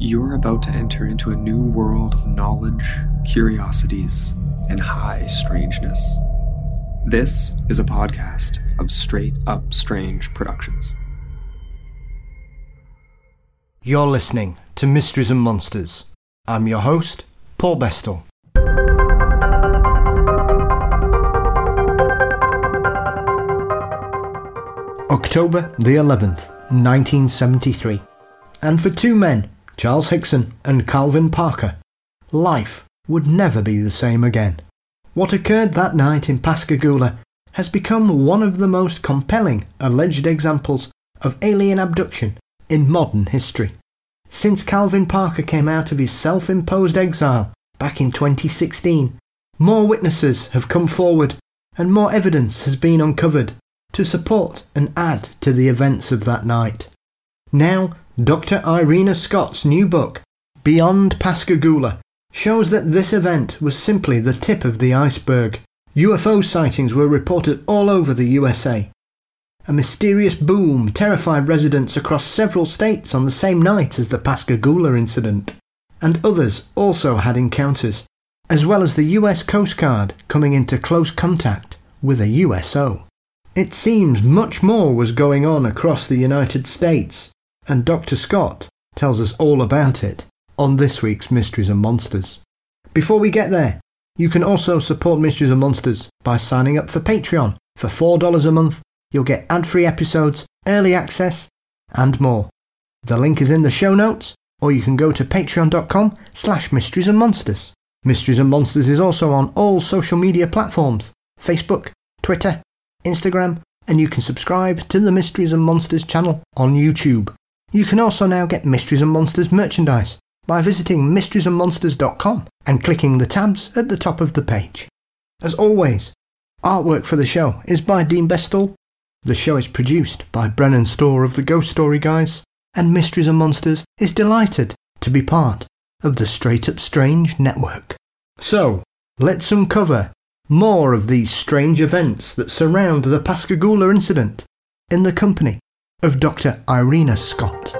You're about to enter into a new world of knowledge, curiosities, and high strangeness. This is a podcast of Straight Up Strange Productions. You're listening to Mysteries and Monsters. I'm your host, Paul Bestel. October the 11th, 1973. And for two men, Charles Hickson and Calvin Parker, life would never be the same again. What occurred that night in Pascagoula has become one of the most compelling alleged examples of alien abduction in modern history. Since Calvin Parker came out of his self-imposed exile back in 2016, more witnesses have come forward and more evidence has been uncovered to support and add to the events of that night. Now, Dr. Irena Scott's new book, Beyond Pascagoula, shows that this event was simply the tip of the iceberg. UFO sightings were reported all over the USA. A mysterious boom terrified residents across several states on the same night as the Pascagoula incident, and others also had encounters, as well as the US Coast Guard coming into close contact with a USO. It seems much more was going on across the United States, and Dr. Scott tells us all about it on this week's Mysteries and Monsters. Before we get there, you can also support Mysteries and Monsters by signing up for Patreon. For $4 a month, you'll get ad-free episodes, early access, and more. The link is in the show notes, or you can go to patreon.com/Mysteries and Monsters. Mysteries and Monsters is also on all social media platforms, Facebook, Twitter, Instagram, and you can subscribe to the Mysteries and Monsters channel on YouTube. You can also now get Mysteries and Monsters merchandise by visiting mysteriesandmonsters.com and clicking the tabs at the top of the page. As always, artwork for the show is by Dean Bestel. The show is produced by Brennan Storr of the Ghost Story Guys, and Mysteries and Monsters is delighted to be part of the Straight Up Strange network. So, let's uncover more of these strange events that surround the Pascagoula incident in the company of Dr. Irena Scott.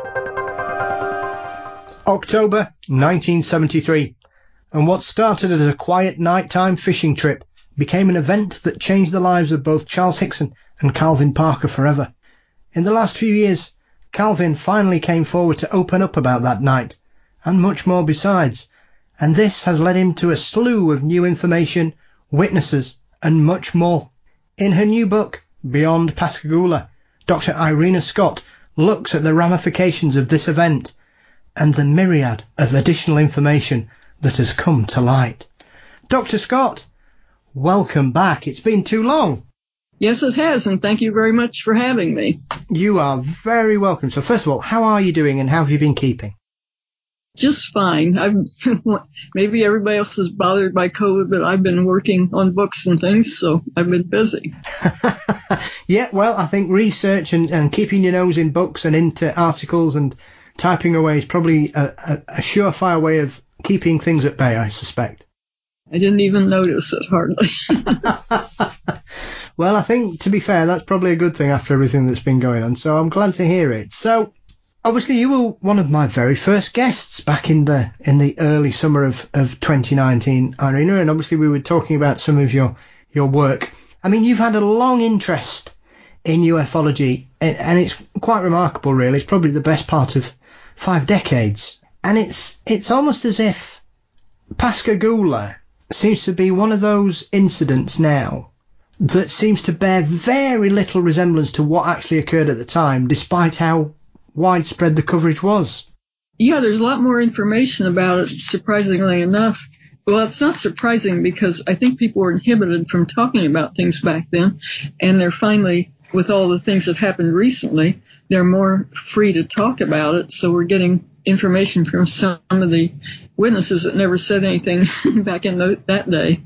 October 1973, and what started as a quiet nighttime fishing trip became an event that changed the lives of both Charles Hickson and Calvin Parker forever. In the last few years, Calvin finally came forward to open up about that night, and much more besides, and this has led him to a slew of new information, witnesses, and much more. In her new book, Beyond Pascagoula, Dr. Irena Scott looks at the ramifications of this event and the myriad of additional information that has come to light. Dr. Scott, welcome back. It's been too long. Yes, it has, and thank you very much for having me. You are very welcome. So first of all, how are you doing and how have you been keeping? Just fine. Maybe everybody else is bothered by COVID, but I've been working on books and things, so I've been busy. Yeah, well, I think research and keeping your nose in books and into articles and typing away is probably a surefire way of keeping things at bay, I suspect. I didn't even notice it, hardly. Well, I think, to be fair, that's probably a good thing after everything that's been going on, so I'm glad to hear it. So, obviously, you were one of my very first guests back in the early summer of 2019, Irena, and obviously we were talking about some of your work. I mean, you've had a long interest in ufology, and it's quite remarkable, really. It's probably the best part of 5 decades. And it's almost as if Pascagoula seems to be one of those incidents now that seems to bear very little resemblance to what actually occurred at the time, despite how widespread the coverage was. Yeah, there's a lot more information about it, surprisingly enough. Well, it's not surprising because I think people were inhibited from talking about things back then, and they're finally, with all the things that happened recently, they're more free to talk about it, so we're getting information from some of the witnesses that never said anything back in that day.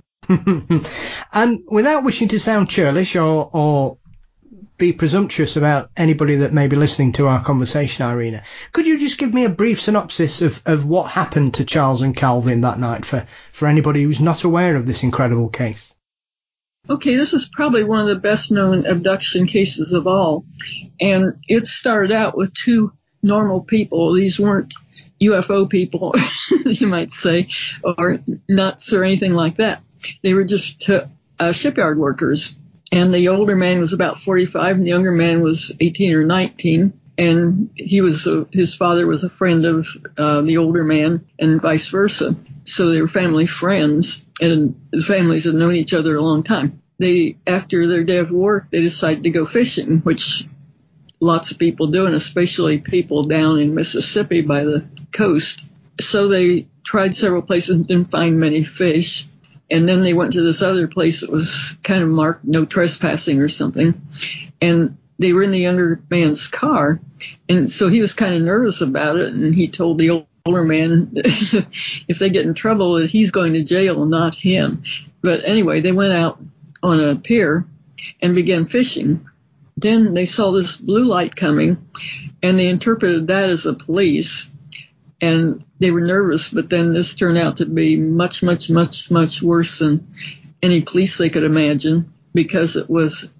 And without wishing to sound churlish or be presumptuous about anybody that may be listening to our conversation, Irena, could you just give me a brief synopsis of what happened to Charles and Calvin that night for anybody who's not aware of this incredible case? Okay, this is probably one of the best known abduction cases of all. And it started out with two normal people. These weren't UFO people, you might say, or nuts or anything like that. They were just shipyard workers. And the older man was about 45, and the younger man was 18 or 19. And his father was a friend of the older man, and vice versa. So they were family friends, and the families had known each other a long time. After their day of work, they decided to go fishing, which lots of people do, and especially people down in Mississippi by the coast. So they tried several places and didn't find many fish. And then they went to this other place that was kind of marked no trespassing or something. And they were in the younger man's car. And so he was kind of nervous about it. And he told the older man if they get in trouble that he's going to jail and not him. But anyway, they went out on a pier and began fishing. Then they saw this blue light coming, and they interpreted that as the police, and they were nervous, but then this turned out to be much, much, much, much worse than any police they could imagine, because it was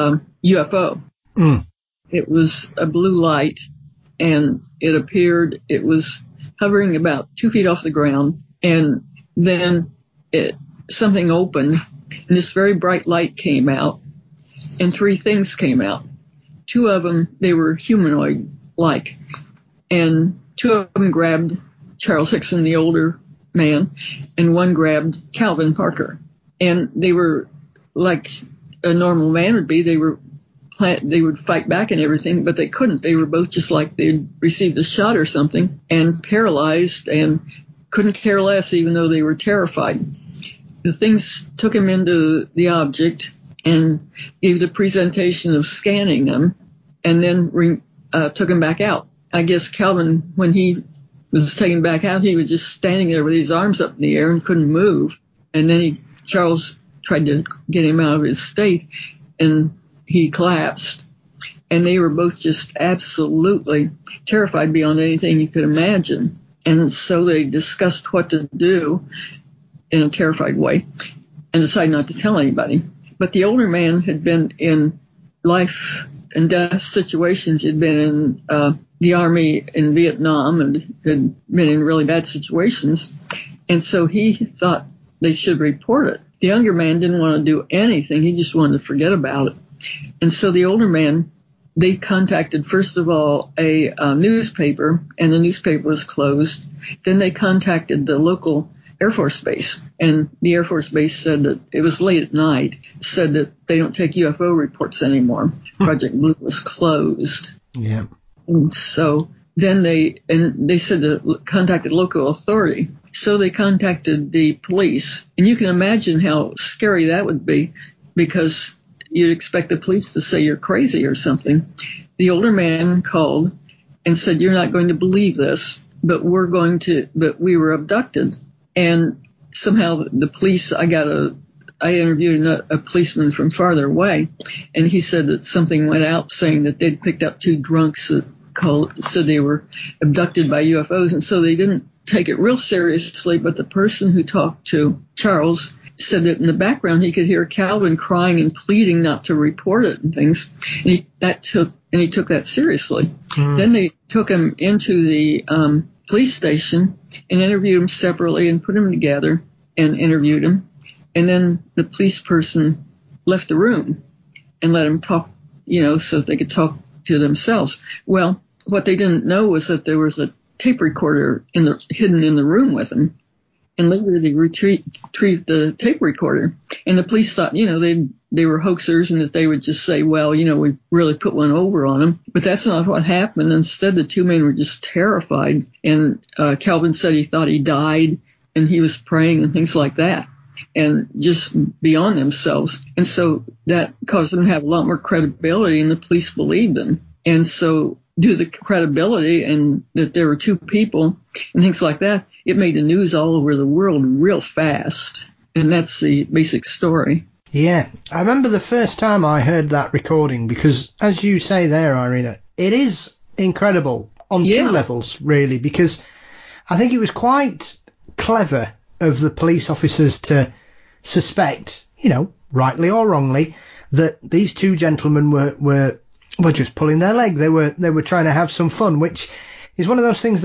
UFO. It was a blue light, and it was hovering about 2 feet off the ground, and then something opened, and this very bright light came out, and 3 things came out. 2 of them, they were humanoid-like, and 2 of them grabbed Charles Hickson, the older man, and 1 grabbed Calvin Parker. And they were like a normal man would be. They would fight back and everything, but they couldn't. They were both just like they'd received a shot or something, and paralyzed, and couldn't care less, even though they were terrified. The things took him into the object and gave the presentation of scanning them, and then took him back out. I guess Calvin, when he was taken back out, he was just standing there with his arms up in the air and couldn't move. And then Charles tried to get him out of his state, and he collapsed. And they were both just absolutely terrified beyond anything you could imagine. And so they discussed what to do in a terrified way and decided not to tell anybody. But the older man had been in life and death situations. He'd been in the Army in Vietnam and had been in really bad situations. And so he thought they should report it. The younger man didn't want to do anything. He just wanted to forget about it. And so the older man, they contacted, first of all, a newspaper, and the newspaper was closed. Then they contacted the local Air Force Base, and the Air Force Base said that it was late at night, said that they don't take UFO reports anymore. Project Blue was closed. Yeah. And so then they said to contacted local authority. So they contacted the police, and you can imagine how scary that would be, because you'd expect the police to say you're crazy or something. The older man called and said, "You're not going to believe this, but we were abducted." And somehow the police, I interviewed a policeman from farther away, and he said that something went out saying that they'd picked up 2 drunks that said they were abducted by UFOs, and so they didn't take it real seriously. But the person who talked to Charles said that in the background he could hear Calvin crying and pleading not to report it and things, and he took that seriously. Then they took him into the police station and interviewed him separately and put him together and interviewed him. And then the police person left the room and let him talk, so that they could talk to themselves. Well, what they didn't know was that there was a tape recorder hidden in the room with him. And later they retrieved the tape recorder. And the police thought, they were hoaxers and that they would just say, well, we really put one over on them. But that's not what happened. Instead, the 2 men were just terrified. And Calvin said he thought he died, and he was praying and things like that, and just beyond themselves. And so that caused them to have a lot more credibility, and the police believed them. And so due to the credibility and that there were 2 people and things like that, it made the news all over the world real fast. And that's the basic story. Yeah, I remember the first time I heard that recording, because as you say there, Irina, it is incredible on 2 levels, really, because I think it was quite clever of the police officers to suspect, rightly or wrongly, that these 2 gentlemen were just pulling their leg. They were trying to have some fun, which is one of those things that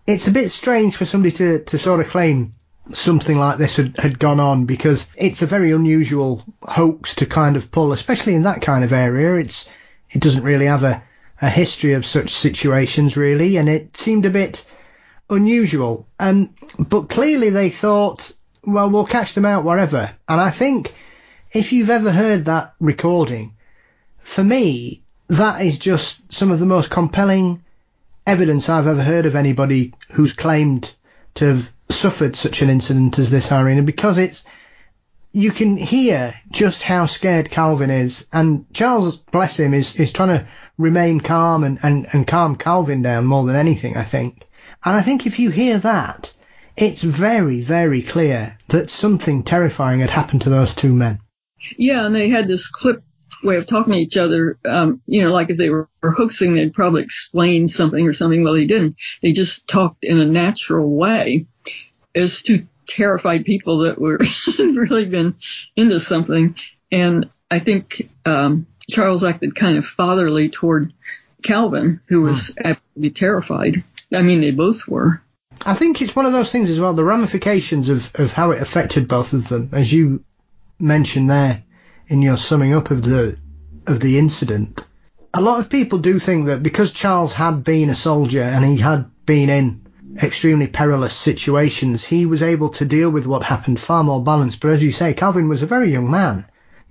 it's a bit strange for somebody to sort of claim something like this had gone on, because it's a very unusual hoax to kind of pull, especially in that kind of area. It doesn't really have a history of such situations, really, and it seemed a bit unusual. But clearly they thought, well, we'll catch them out wherever. And I think if you've ever heard that recording, for me, that is just some of the most compelling evidence I've ever heard of anybody who's claimed to have suffered such an incident as this, Irina, because you can hear just how scared Calvin is, and Charles, bless him, is trying to remain calm and calm Calvin down more than anything, I think. And I think if you hear that, it's very, very clear that something terrifying had happened to those two men. Yeah, and they had this clip way of talking to each other. Like if they were hoaxing, they'd probably explain something or something. Well, they didn't. They just talked in a natural way as two terrified people that were really been into something. And I think Charles acted kind of fatherly toward Calvin, who was absolutely terrified. I mean, they both were. I think it's one of those things as well, the ramifications of how it affected both of them, as you mentioned there in your summing up of the incident. A lot of people do think that because Charles had been a soldier and he had been in extremely perilous situations, he was able to deal with what happened far more balanced. But as you say, Calvin was a very young man.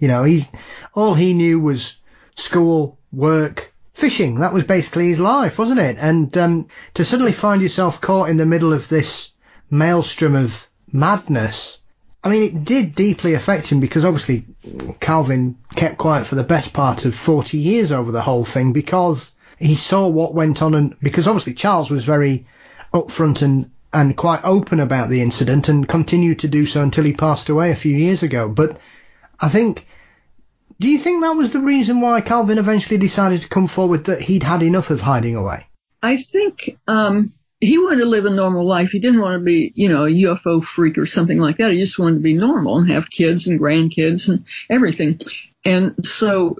All he knew was school, work, fishing. That was basically his life, wasn't it? And to suddenly find yourself caught in the middle of this maelstrom of madness, I mean, it did deeply affect him, because obviously Calvin kept quiet for the best part of 40 years over the whole thing, because he saw what went on, and because obviously Charles was very upfront and quite open about the incident and continued to do so until he passed away a few years ago. But I think, do you think that was the reason why Calvin eventually decided to come forward, that he'd had enough of hiding away? I think he wanted to live a normal life. He didn't want to be, a UFO freak or something like that. He just wanted to be normal and have kids and grandkids and everything. And so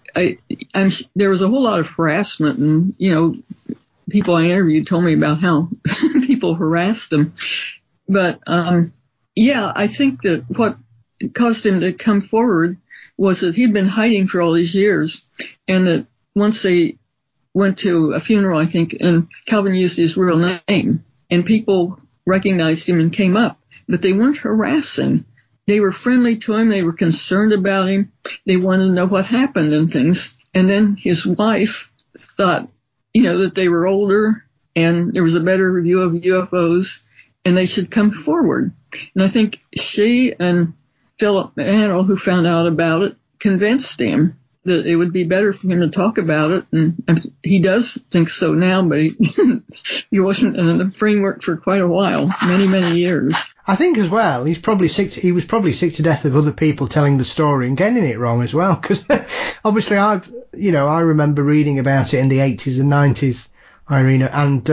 there was a whole lot of harassment, and, people I interviewed told me about how people harassed him. But, I think that what caused him to come forward was that he'd been hiding for all these years, and that once they went to a funeral, I think, and Calvin used his real name, and people recognized him and came up, but they weren't harassing. They were friendly to him. They were concerned about him. They wanted to know what happened and things. And then his wife thought, that they were older and there was a better view of UFOs and they should come forward. And I think she and Philip Mantle, who found out about it, convinced him that it would be better for him to talk about it. And he does think so now, but he wasn't in the framework for quite a while, many, many years. I think as well, he was probably sick to death of other people telling the story and getting it wrong as well. Because obviously I remember reading about it in the 80s and 90s, Irina, and,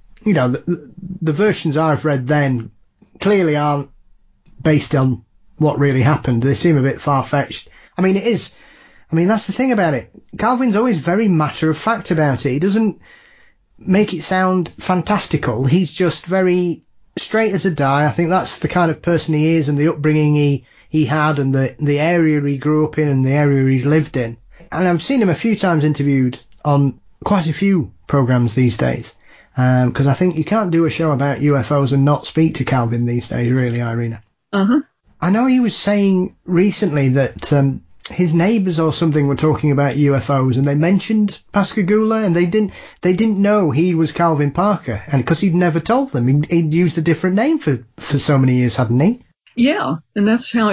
the versions I've read then clearly aren't based on what really happened. They seem a bit far-fetched. I mean, that's the thing about it. Calvin's always very matter of fact about it. He doesn't make it sound fantastical. He's just very straight as a die. I think that's the kind of person he is, and the upbringing he had, and the area he grew up in, and the area he's lived in. And I've seen him a few times interviewed on quite a few programs these days, because I think you can't do a show about UFOs and not speak to Calvin these days, really, Irina. Uh-huh. I know he was saying recently that his neighbours or something were talking about UFOs, and they mentioned Pascagoula, and they didn't know he was Calvin Parker, and because he'd never told them, he'd used a different name for so many years, hadn't he? Yeah, and that's how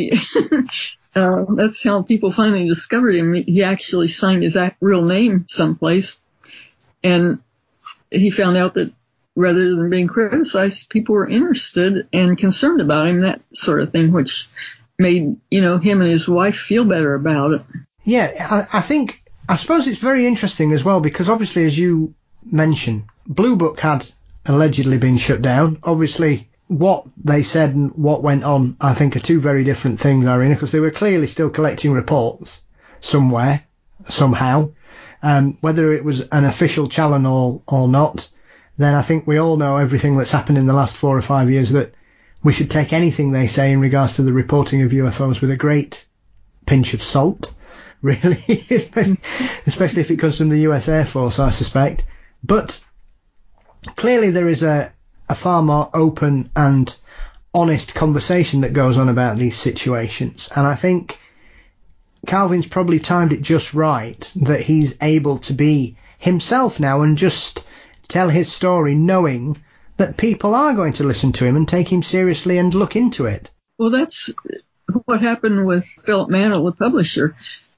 that's how people finally discovered him. He actually signed his real name someplace, and he found out that rather than being criticized, people were interested and concerned about him, that sort of thing, which made, him and his wife feel better about it. Yeah, I suppose it's very interesting as well, because obviously, as you mentioned, Blue Book had allegedly been shut down. Obviously, what they said and what went on, I think, are two very different things, Irina, because they were clearly still collecting reports somewhere, somehow. Whether it was an official challenge or not, then I think we all know everything that's happened in the last 4 or 5 years, that we should take anything they say in regards to the reporting of UFOs with a great pinch of salt, really, especially if it comes from the US Air Force, I suspect. But clearly there is a far more open and honest conversation that goes on about these situations, and I think Calvin's probably timed it just right that he's able to be himself now and just tell his story knowing that people are going to listen to him and take him seriously and look into it. Well, that's what happened with Philip Mantle, the publisher.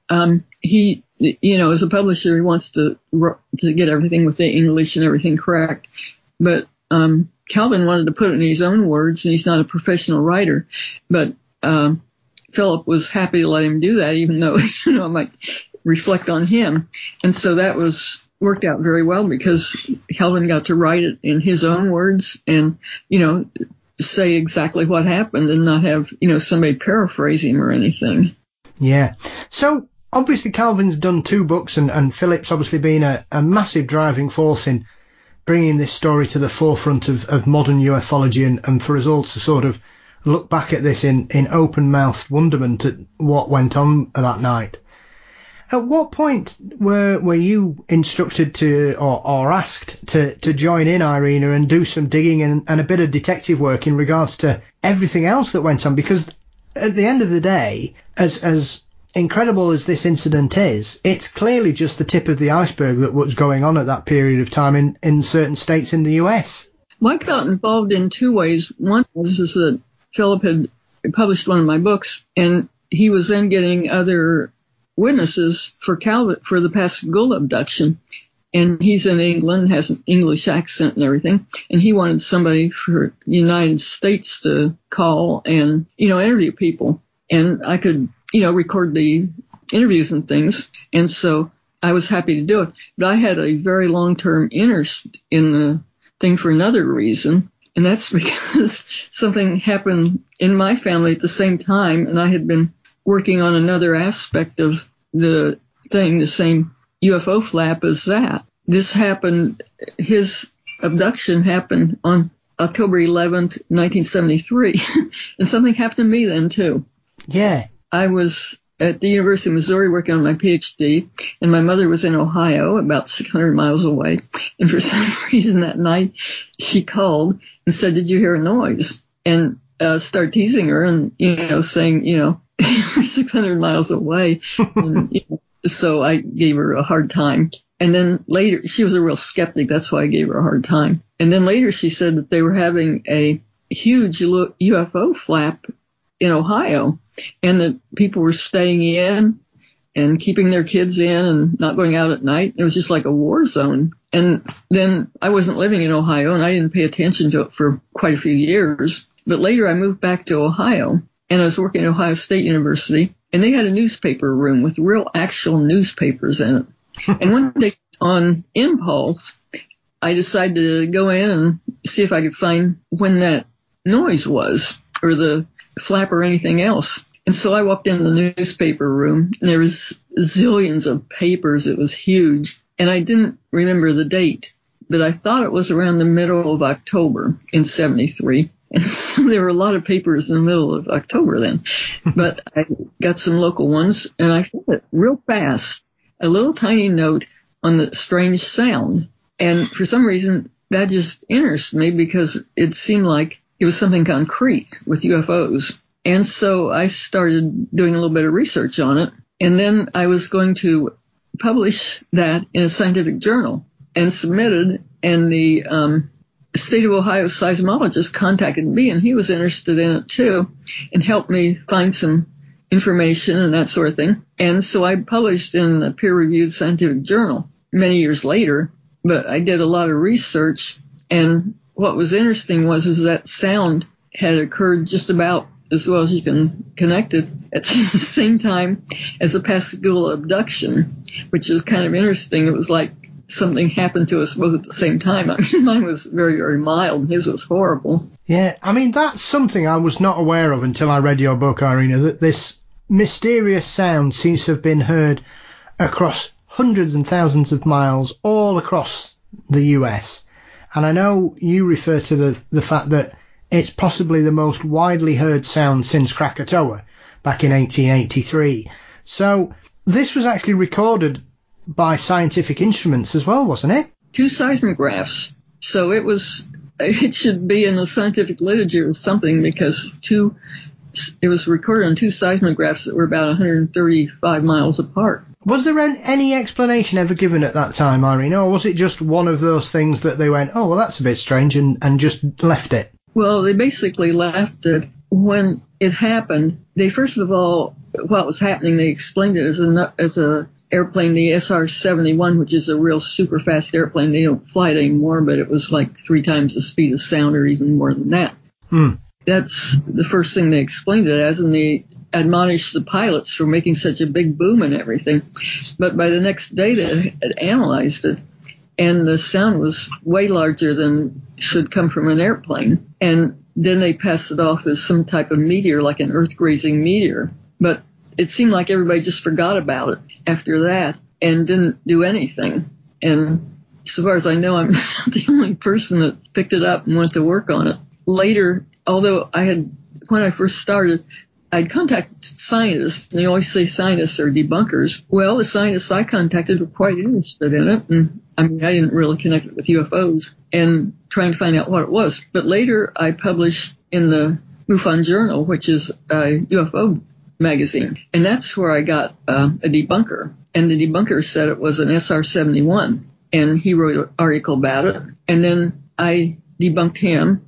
He, as a publisher, he wants to get everything with the English and everything correct. But Calvin wanted to put it in his own words, and he's not a professional writer. But Philip was happy to let him do that, even though, I might reflect on him. And so that worked out very well, because Calvin got to write it in his own words and, say exactly what happened and not have, somebody paraphrase him or anything. Yeah. So obviously Calvin's done 2 books, and Philip's obviously been a massive driving force in bringing this story to the forefront of modern ufology, and for us all to sort of look back at this in open-mouthed wonderment at what went on that night. At what point were you instructed to, or asked to join in, Irina, and do some digging and a bit of detective work in regards to everything else that went on? Because at the end of the day, as incredible as this incident is, it's clearly just the tip of the iceberg that was going on at that period of time in certain states in the US. Well, I got involved in 2 ways. One was that Philip had published one of my books, and he was then getting other witnesses for Calvin for the Pascagoula abduction. And he's in England, has an English accent and everything. And he wanted somebody for the United States to call and, interview people. And I could, record the interviews and things. And so I was happy to do it. But I had a very long-term interest in the thing for another reason. And that's because something happened in my family at the same time, and I had been working on another aspect of the thing, the same UFO flap as that. This happened, his abduction happened on October 11th, 1973, and something happened to me then too. Yeah. I was at the University of Missouri working on my PhD, and my mother was in Ohio, about 600 miles away. And for some reason that night, she called and said, "Did you hear a noise?" And started teasing her and, saying, we're 600 miles away. And, so I gave her a hard time. And then later, she was a real skeptic. That's why I gave her a hard time. And then later she said that they were having a huge UFO flap in Ohio, and that people were staying in and keeping their kids in and not going out at night. It was just like a war zone. And then I wasn't living in Ohio, and I didn't pay attention to it for quite a few years. But later I moved back to Ohio, and I was working at Ohio State University, and they had a newspaper room with real actual newspapers in it. And one day on impulse, I decided to go in and see if I could find when that noise was, or the flap or anything else. And so I walked into the newspaper room, and there was zillions of papers. It was huge. And I didn't remember the date, but I thought it was around the middle of October in 73. And so there were a lot of papers in the middle of October then. But I got some local ones, and I found it real fast, a little tiny note on the strange sound. And for some reason, that just interested me, because it seemed like it was something concrete with UFOs. And so I started doing a little bit of research on it. And then I was going to publish that in a scientific journal and submitted. And the State of Ohio seismologist contacted me, and he was interested in it too, and helped me find some information and that sort of thing. And so I published in a peer-reviewed scientific journal many years later. But I did a lot of research, and what was interesting was that sound had occurred just about as well as you can connect it at the same time as the Pascagoula abduction, which is kind of interesting. It was like something happened to us both at the same time. I mean, mine was very, very mild, and his was horrible. Yeah, I mean, that's something I was not aware of until I read your book, Irina, that this mysterious sound seems to have been heard across hundreds and thousands of miles all across the US. And I know you refer to the fact that it's possibly the most widely heard sound since Krakatoa back in 1883. So this was actually recorded by scientific instruments as well, wasn't it? 2 seismographs. So it should be in the scientific literature or something, because it was recorded on 2 seismographs that were about 135 miles apart. Was there any explanation ever given at that time, Irene, or was it just one of those things that they went, oh, well, that's a bit strange, and just left it? Well, they basically left it. When it happened, they first of all, what was happening, they explained it as a airplane, the SR-71, which is a real super fast airplane. They don't fly it anymore, but it was like 3 times the speed of sound, or even more than that. That's the first thing they explained it as, and they admonished the pilots for making such a big boom and everything. But by the next day, they had analyzed it, and the sound was way larger than should come from an airplane. And then they passed it off as some type of meteor, like an Earth-grazing meteor. But it seemed like everybody just forgot about it after that and didn't do anything. And as far as I know, I'm not the only person that picked it up and went to work on it. Later, although when I first started, I'd contacted scientists, and they always say scientists are debunkers. Well, the scientists I contacted were quite interested in it, and I didn't really connect it with UFOs, and trying to find out what it was. But later, I published in the MUFON Journal, which is a UFO magazine, and that's where I got a debunker, and the debunker said it was an SR-71, and he wrote an article about it, and then I debunked him,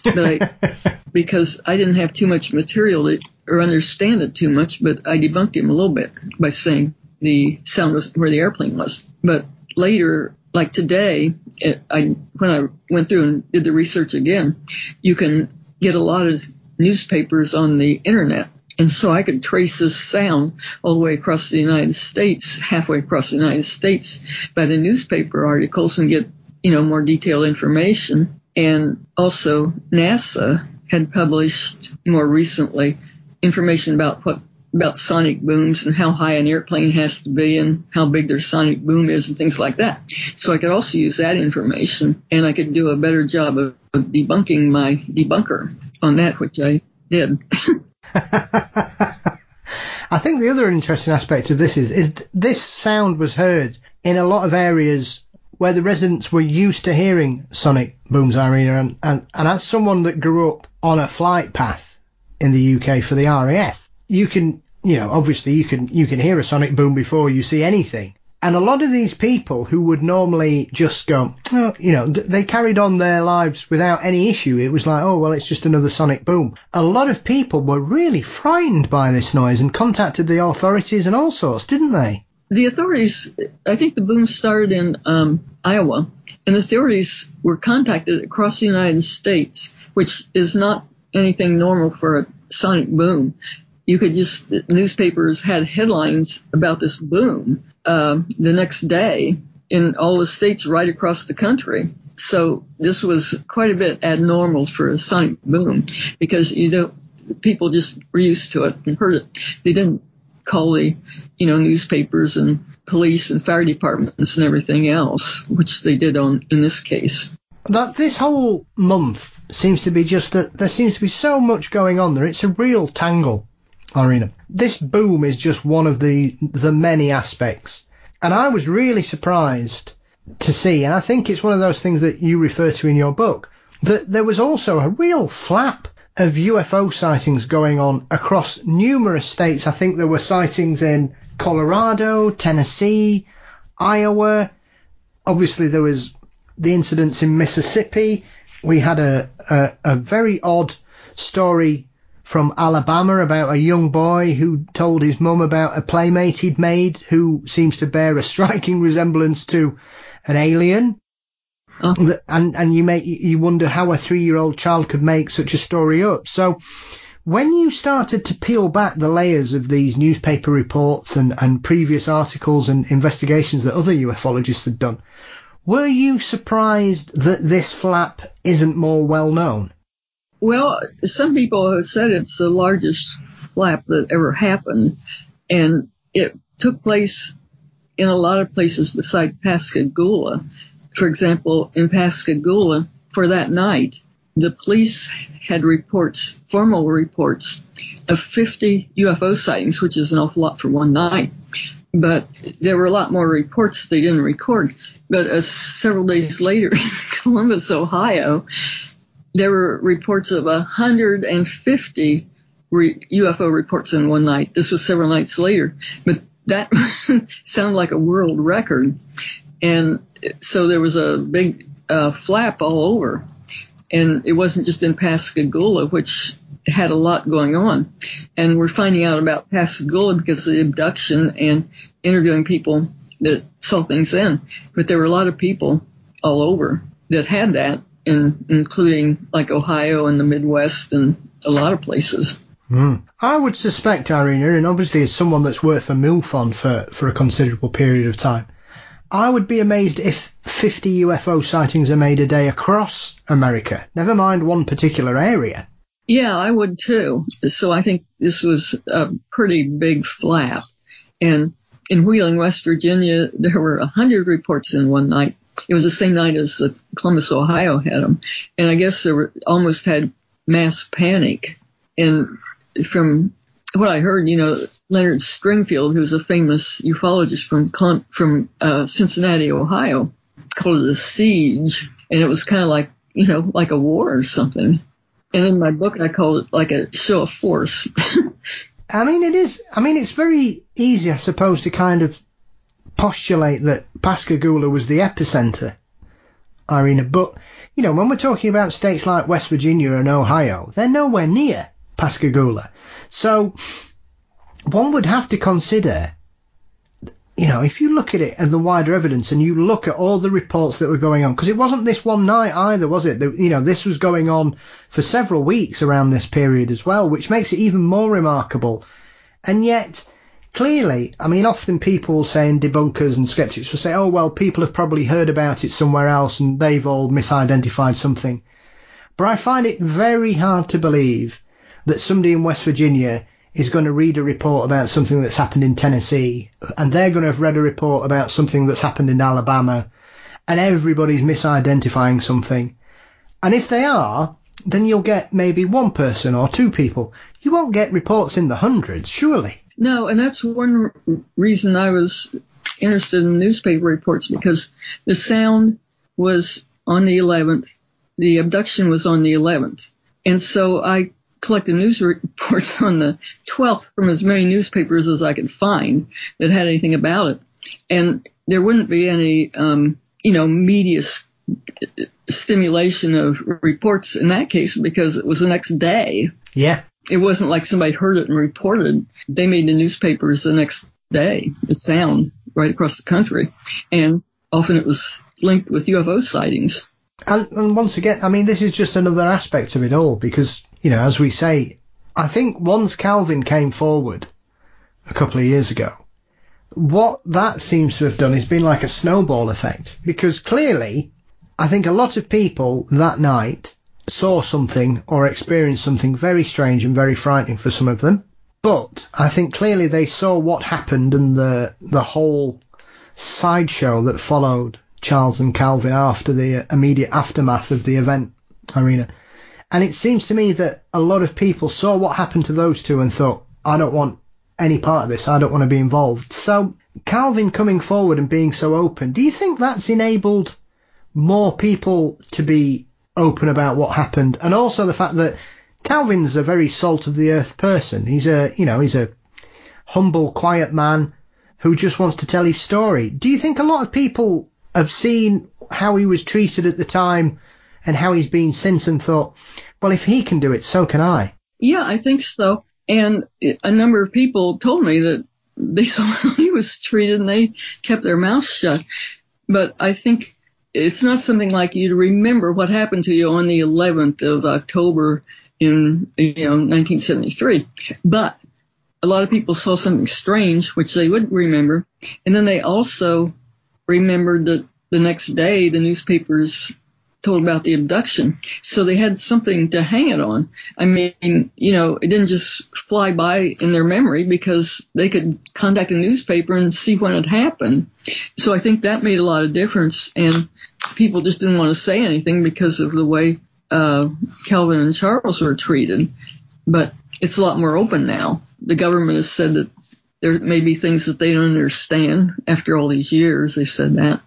because I didn't have too much material or understand it too much, but I debunked him a little bit by saying the sound was where the airplane was. But later, like today, when I went through and did the research again, you can get a lot of newspapers on the internet. And so I could trace this sound all the way across the United States, halfway across the United States, by the newspaper articles, and get, more detailed information. And also NASA had published more recently information about sonic booms and how high an airplane has to be and how big their sonic boom is and things like that. So I could also use that information, and I could do a better job of debunking my debunker on that, which I did. I think the other interesting aspect of this is this sound was heard in a lot of areas where the residents were used to hearing sonic booms, Irene, and as someone that grew up on a flight path in the UK for the RAF, you can, obviously you can hear a sonic boom before you see anything. And a lot of these people who would normally just go, they carried on their lives without any issue. It was like, oh, well, it's just another sonic boom. A lot of people were really frightened by this noise and contacted the authorities and all sorts, didn't they? The authorities, I think the boom started in Iowa, and the authorities were contacted across the United States, which is not anything normal for a sonic boom. The newspapers had headlines about this boom the next day in all the states right across the country. So this was quite a bit abnormal for a sonic boom, because people just were used to it and heard it. They didn't call the newspapers and police and fire departments and everything else, which they did in this case. That this whole month seems to be just that there seems to be so much going on there. It's a real tangle, Irina. This boom is just one of the many aspects. And I was really surprised to see, and I think it's one of those things that you refer to in your book, that there was also a real flap of UFO sightings going on across numerous states. I think there were sightings in Colorado, Tennessee, Iowa. Obviously, there was the incidents in Mississippi. We had a very odd story from Alabama about a young boy who told his mum about a playmate he'd made who seems to bear a striking resemblance to an alien. Oh. And you wonder how a 3-year-old child could make such a story up. So when you started to peel back the layers of these newspaper reports and previous articles and investigations that other ufologists had done, were you surprised that this flap isn't more well known? Well, some people have said it's the largest flap that ever happened, and it took place in a lot of places beside Pascagoula. For example, in Pascagoula, for that night, the police had reports, formal reports, of 50 UFO sightings, which is an awful lot for one night. But there were a lot more reports they didn't record. But several days later, in Columbus, Ohio, there were reports of 150 UFO reports in one night. This was several nights later. But that sounded like a world record. And so there was a big flap all over. And it wasn't just in Pascagoula, which had a lot going on. And we're finding out about Pascagoula because of the abduction and interviewing people that saw things then. But there were a lot of people all over that had that, including like Ohio and the Midwest and a lot of places. I would suspect, Irina, and obviously as someone that's worked for MUFON for a considerable period of time, I would be amazed if 50 UFO sightings are made a day across America, never mind one particular area. Yeah, I would too. So I think this was a pretty big flap. And in Wheeling, West Virginia, there were 100 reports in one night. It was the same night as Columbus, Ohio had them. And I guess almost had mass panic. And from what I heard, Leonard Stringfield, who's a famous ufologist from Cincinnati, Ohio, called it a siege. And it was kind of like, like a war or something. And in my book, I called it like a show of force. It's very easy, I suppose, to kind of postulate that Pascagoula was the epicenter, Irina. But, when we're talking about states like West Virginia and Ohio, they're nowhere near Pascagoula. So one would have to consider, if you look at it and the wider evidence and you look at all the reports that were going on, because it wasn't this one night either, was it? This was going on for several weeks around this period as well, which makes it even more remarkable. And yet, clearly, often people will say, and debunkers and skeptics will say, oh, well, people have probably heard about it somewhere else and they've all misidentified something. But I find it very hard to believe that somebody in West Virginia is going to read a report about something that's happened in Tennessee, and they're going to have read a report about something that's happened in Alabama, and everybody's misidentifying something. And if they are, then you'll get maybe one person or two people. You won't get reports in the hundreds, surely. No, and that's one reason I was interested in newspaper reports, because the sound was on the 11th, the abduction was on the 11th, and so I collected news reports on the 12th from as many newspapers as I could find that had anything about it. And there wouldn't be any, media stimulation of reports in that case because it was the next day. Yeah. It wasn't like somebody heard it and reported. They made the newspapers the next day, the sound right across the country. And often it was linked with UFO sightings. And once again, this is just another aspect of it all because, as we say, I think once Calvin came forward a couple of years ago, what that seems to have done is been like a snowball effect, because clearly I think a lot of people that night saw something or experienced something very strange and very frightening for some of them. But I think clearly they saw what happened and the whole sideshow that followed Charles and Calvin after the immediate aftermath of the event, Irina. And it seems to me that a lot of people saw what happened to those two and thought, I don't want any part of this, I don't want to be involved. So Calvin coming forward and being so open, do you think that's enabled more people to be open about what happened? And also the fact that Calvin's a very salt of the earth person. He's a humble, quiet man who just wants to tell his story. Do you think a lot of people have seen how he was treated at the time and how he's been since and thought, well, if he can do it, so can I? Yeah, I think so. And a number of people told me that they saw how he was treated and they kept their mouths shut. But I think it's not something like you to remember what happened to you on the 11th of October in 1973. But a lot of people saw something strange, which they would remember. And then they also remembered that the next day the newspapers told about the abduction. So they had something to hang it on. It didn't just fly by in their memory because they could contact a newspaper and see when it happened. So I think that made a lot of difference. And people just didn't want to say anything because of the way Calvin and Charles were treated. But it's a lot more open now. The government has said that there may be things that they don't understand after all these years. They've said that.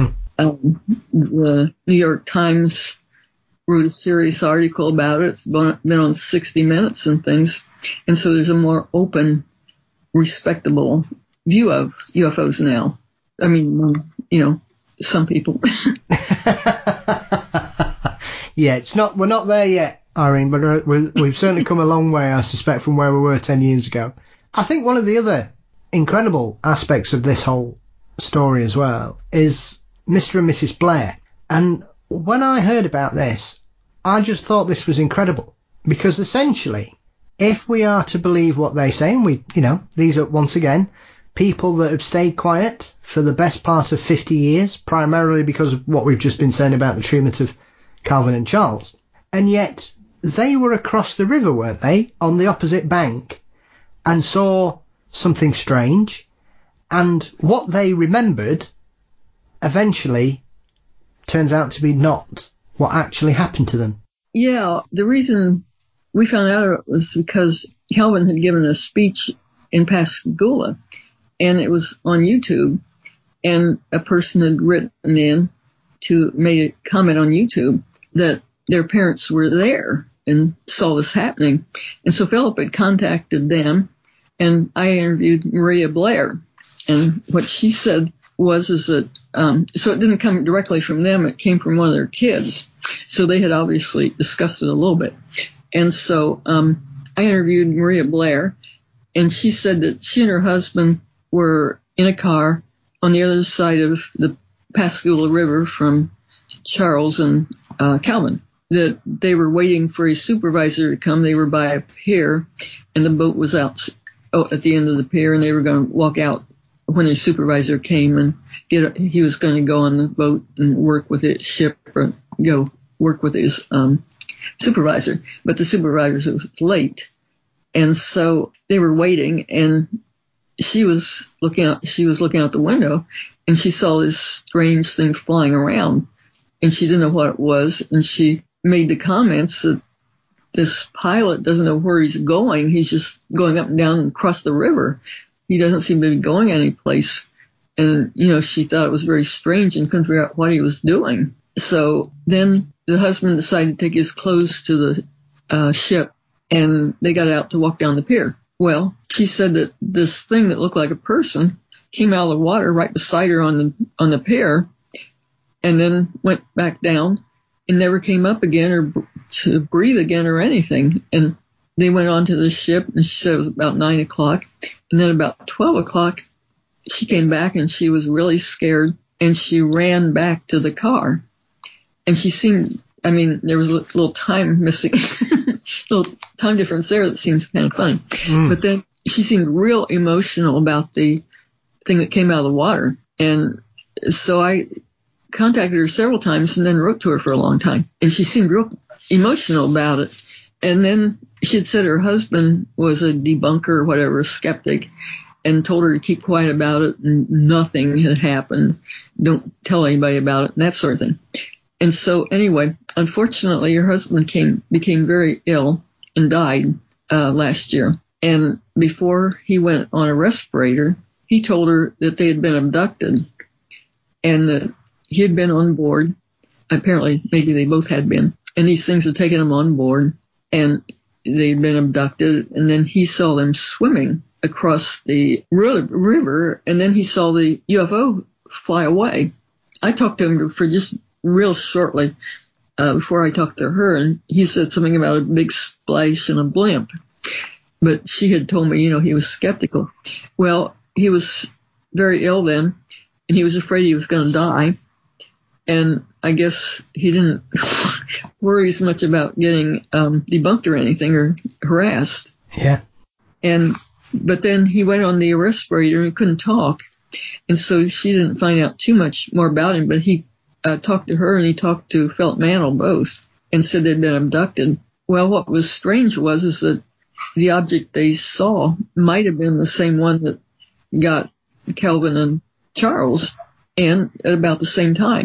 The New York Times wrote a serious article about it. It's been on 60 Minutes and things. And so there's a more open, respectable view of UFOs now. I mean, some people. Yeah, we're not there yet, Irene, but we've certainly come a long way, I suspect, from where we were 10 years ago. I think one of the other incredible aspects of this whole story as well is Mr. and Mrs. Blair. And when I heard about this, I just thought this was incredible, because essentially, if we are to believe what they say, and these are, once again, people that have stayed quiet for the best part of 50 years, primarily because of what we've just been saying about the treatment of Calvin and Charles. And yet, they were across the river, weren't they, on the opposite bank, and saw something strange, and what they remembered eventually turns out to be not what actually happened to them. Yeah, the reason we found out was because Calvin had given a speech in Pascagoula, and it was on YouTube, and a person had written in to make a comment on YouTube that their parents were there and saw this happening. And so Philip had contacted them, and I interviewed Maria Blair. And what she said was that, so it didn't come directly from them, it came from one of their kids. So they had obviously discussed it a little bit. And so I interviewed Maria Blair, and she said that she and her husband were in a car on the other side of the Pascagoula River from Charles and Calvin, that they were waiting for a supervisor to come. They were by a pier, and the boat was out at the end of the pier, and they were going to walk out when the supervisor came, and he was going to go on the boat and work with his ship or go work with his supervisor. But the supervisor was late, and so they were waiting, and she was looking out the window, and she saw this strange thing flying around, and she didn't know what it was, and she made the comments that this pilot doesn't know where he's going. He's just going up and down and across the river. He doesn't seem to be going anyplace. And, she thought it was very strange and couldn't figure out what he was doing. So then the husband decided to take his clothes to the ship, and they got out to walk down the pier. Well, she said that this thing that looked like a person came out of the water right beside her on the pier, and then went back down and never came up again or to breathe again or anything. And they went on to the ship, and she said it was about 9 o'clock. And then about 12 o'clock, she came back, and she was really scared, and she ran back to the car. And she seemed, there was a little time missing, little time difference there that seems kind of funny. But then she seemed real emotional about the thing that came out of the water. And so I contacted her several times and then wrote to her for a long time. And she seemed real emotional about it. And then she had said her husband was a debunker or whatever, a skeptic, and told her to keep quiet about it, and nothing had happened. Don't tell anybody about it, and that sort of thing. And so anyway, unfortunately, her husband became very ill and died last year. And before he went on a respirator, he told her that they had been abducted and that he had been on board. Apparently, maybe they both had been. And these things had taken him on board, and they'd been abducted. And then he saw them swimming across the river, and then he saw the UFO fly away. I talked to him for just real shortly before I talked to her, and he said something about a big splash and a blimp. But she had told me, he was skeptical. Well, he was very ill then, and he was afraid he was going to die. And I guess he didn't worry as much about getting debunked or anything or harassed. Yeah. But then he went on the respirator and couldn't talk. And so she didn't find out too much more about him, but he talked to her and he talked to Philip Mantle both and said they'd been abducted. Well, what was strange is that the object they saw might have been the same one that got Calvin and Charles, and at about the same time.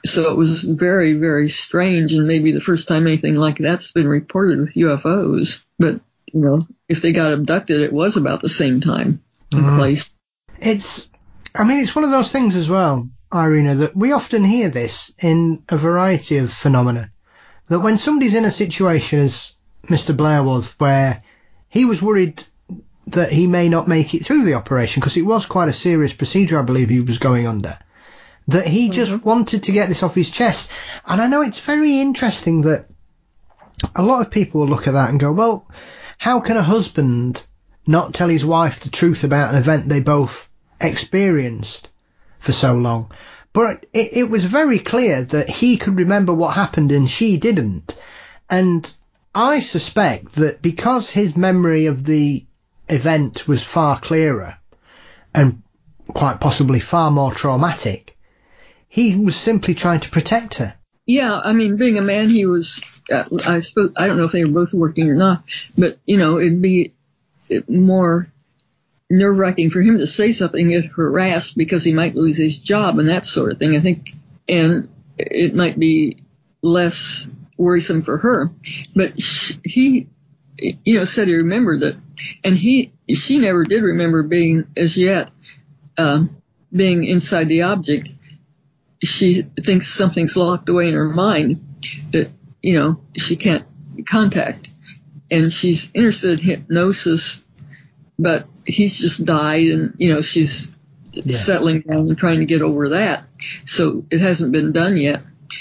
So it was very, very strange, and maybe the first time anything like that's been reported with UFOs. But, if they got abducted, it was about the same time and place. It's one of those things as well, Irina, that we often hear this in a variety of phenomena. That when somebody's in a situation, as Mr. Blair was, where he was worried that he may not make it through the operation, because it was quite a serious procedure, I believe, he was going under, that he just wanted to get this off his chest. And I know it's very interesting that a lot of people will look at that and go, well, how can a husband not tell his wife the truth about an event they both experienced for so long? But it was very clear that he could remember what happened and she didn't. And I suspect that because his memory of the event was far clearer and quite possibly far more traumatic, he was simply trying to protect her. Yeah, being a man, he was, I suppose, I don't know if they were both working or not, but, it'd be more nerve-wracking for him to say something if harassed because he might lose his job and that sort of thing, I think. And it might be less worrisome for her. But he, said he remembered it. And she never did remember being, as yet, being inside the object. She thinks something's locked away in her mind that, she can't contact. And she's interested in hypnosis, but he's just died, and, she's settling down and trying to get over that. So it hasn't been done yet.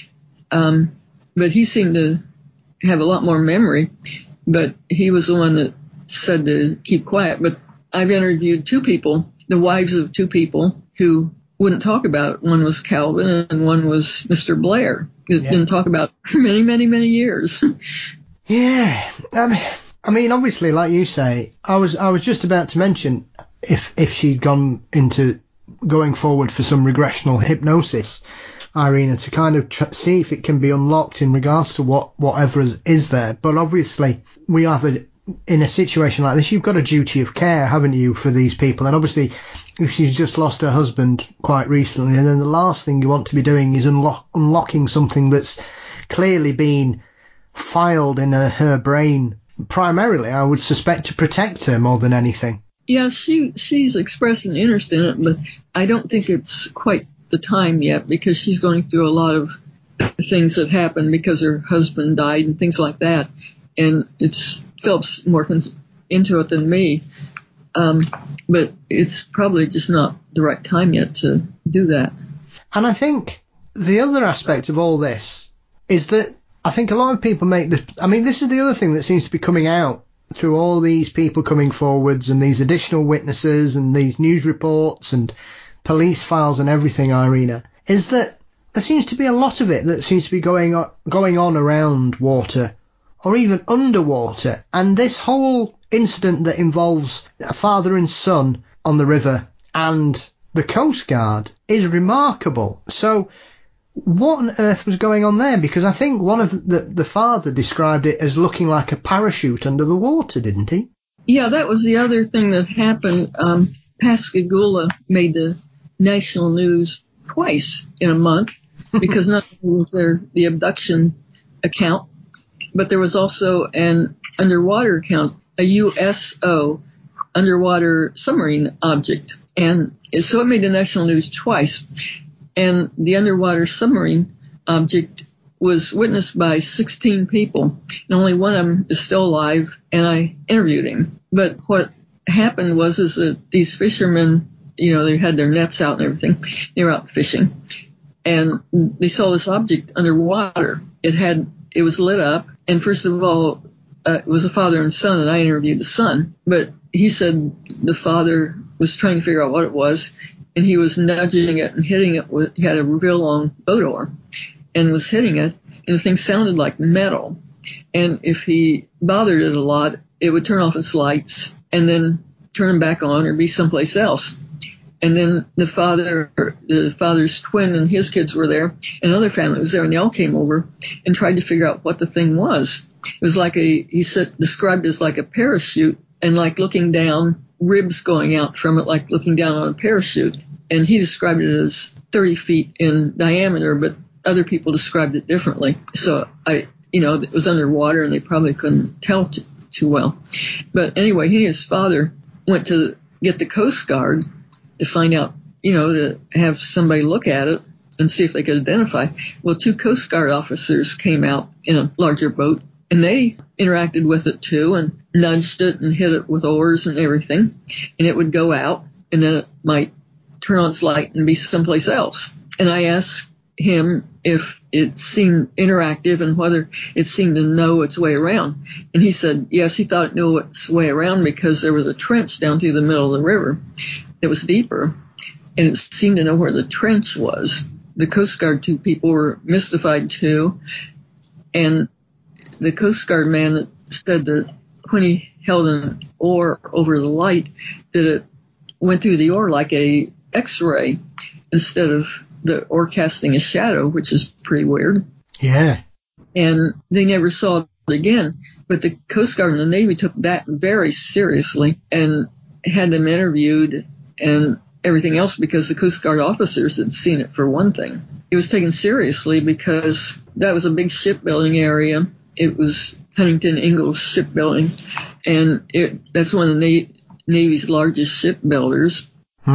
But he seemed to have a lot more memory, but he was the one that said to keep quiet. But I've interviewed two people, the wives of two people who wouldn't talk about it. One was Calvin and one was Mr. Blair. Didn't talk about it for many, many, many years. Yeah. Obviously, like you say, I was just about to mention if she'd gone into going forward for some regressional hypnosis, Irina, to kind of see if it can be unlocked in regards to whatever is there. But obviously, we have in a situation like this, you've got a duty of care, haven't you, for these people? And obviously, if she's just lost her husband quite recently, and then the last thing you want to be doing is unlocking something that's clearly been filed in her brain, primarily, I would suspect, to protect her more than anything. Yeah, she's expressed an interest in it, but I don't think it's quite the time yet, because she's going through a lot of things that happened because her husband died and things like that. And it's Philip's more into it than me. But it's probably just not the right time yet to do that. And I think the other aspect of all this is that I think a lot of people this is the other thing that seems to be coming out through all these people coming forwards and these additional witnesses and these news reports and police files and everything, Irina, is that there seems to be a lot of it that seems to be going on around water or even underwater. And this whole incident that involves a father and son on the river and the Coast Guard is remarkable. So what on earth was going on there? Because I think one of the father described it as looking like a parachute under the water, didn't he? Yeah, that was the other thing that happened. Pascagoula made the national news twice in a month because not only was there the abduction account, but there was also an underwater account, a USO, underwater submarine object. And so it made the national news twice. And the underwater submarine object was witnessed by 16 people, and only one of them is still alive, and I interviewed him. But what happened was that these fishermen, they had their nets out and everything. They were out fishing, and they saw this object underwater. It was lit up, and first of all, it was a father and son, and I interviewed the son. But he said the father was trying to figure out what it was, and he was nudging it and hitting it he had a real long boat oar, and was hitting it, and the thing sounded like metal. And if he bothered it a lot, it would turn off its lights and then turn them back on or be someplace else. And then the father's twin and his kids were there, and another family was there, and they all came over and tried to figure out what the thing was. It was like described as like a parachute, and like looking down, ribs going out from it, like looking down on a parachute. And he described it as 30 feet in diameter, but other people described it differently. So it was underwater and they probably couldn't tell too well. But anyway, he and his father went to get the Coast Guard to find out, to have somebody look at it and see if they could identify. Well, 2 Coast Guard officers came out in a larger boat and they interacted with it too and nudged it and hit it with oars and everything. And it would go out and then it might turn on its light and be someplace else. And I asked him if it seemed interactive and whether it seemed to know its way around. And he said, yes, he thought it knew its way around because there was a trench down through the middle of the river. It was deeper and it seemed to know where the trench was. The Coast Guard 2 people were mystified too. And the Coast Guard man that said that when he held an oar over the light, that it went through the oar like a X-ray instead of the oar casting a shadow, which is pretty weird. Yeah. And they never saw it again. But the Coast Guard and the Navy took that very seriously and had them interviewed and everything else because the Coast Guard officers had seen it, for one thing. It was taken seriously because that was a big shipbuilding area. It was Huntington Ingalls Shipbuilding, and that's one of the Navy's largest shipbuilders.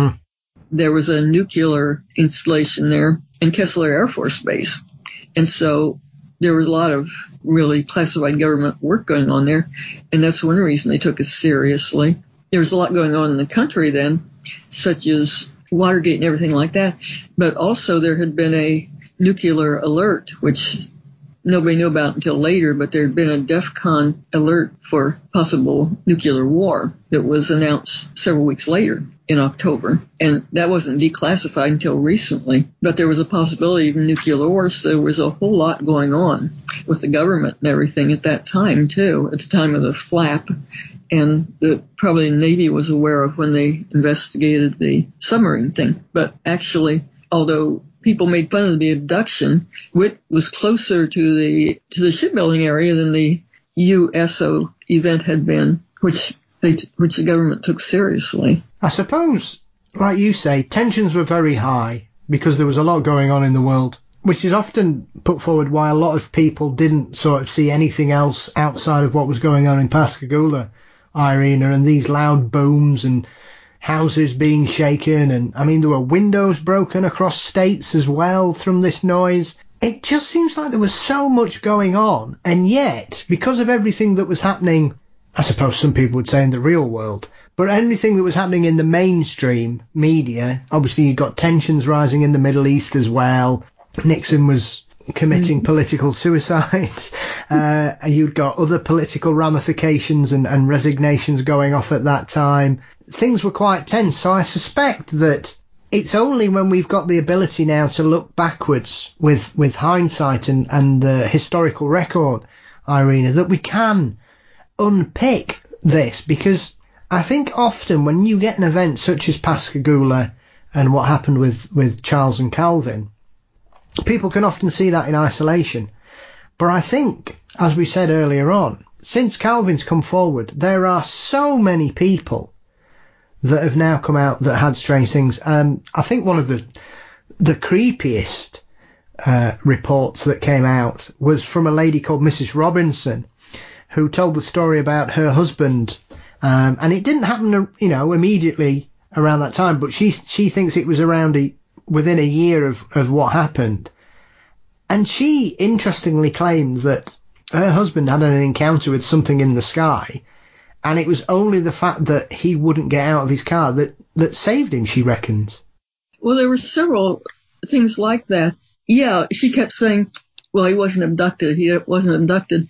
There was a nuclear installation there and Kessler Air Force Base. And so there was a lot of really classified government work going on there. And that's one reason they took it seriously. There was a lot going on in the country then, such as Watergate and everything like that. But also there had been a nuclear alert, which nobody knew about until later, but there had been a DEFCON alert for possible nuclear war that was announced several weeks later in October. And that wasn't declassified until recently. But there was a possibility of nuclear war, so there was a whole lot going on with the government and everything at that time, too, at the time of the flap. And probably the Navy was aware of when they investigated the submarine thing. But actually, although people made fun of the abduction, Witt was closer to the shipbuilding area than the USO event had been, which the government took seriously. I suppose, like you say, tensions were very high because there was a lot going on in the world, which is often put forward why a lot of people didn't sort of see anything else outside of what was going on in Pascagoula, Irina, and these loud booms and houses being shaken, and I mean there were windows broken across states as well from this noise. It just seems like there was so much going on, and yet because of everything that was happening, I suppose some people would say in the real world, but everything that was happening in the mainstream media, obviously you got tensions rising in the Middle East as well. Nixon was committing political suicide. You'd got other political ramifications and resignations going off at that time. Things were quite tense, so I suspect that it's only when we've got the ability now to look backwards with hindsight and the historical record, Irina, that we can unpick this, because I think often when you get an event such as Pascagoula and what happened with Charles and Calvin, people can often see that in isolation. But I think, as we said earlier on, since Calvin's come forward, there are so many people that have now come out that had strange things. I think one of the creepiest reports that came out was from a lady called Mrs. Robinson, who told the story about her husband. And it didn't happen, immediately around that time, but she thinks it was around within a year of what happened. And she interestingly claimed that her husband had an encounter with something in the sky, and it was only the fact that he wouldn't get out of his car that saved him, she reckons. Well, there were several things like that. Yeah, she kept saying, well, he wasn't abducted. He wasn't abducted.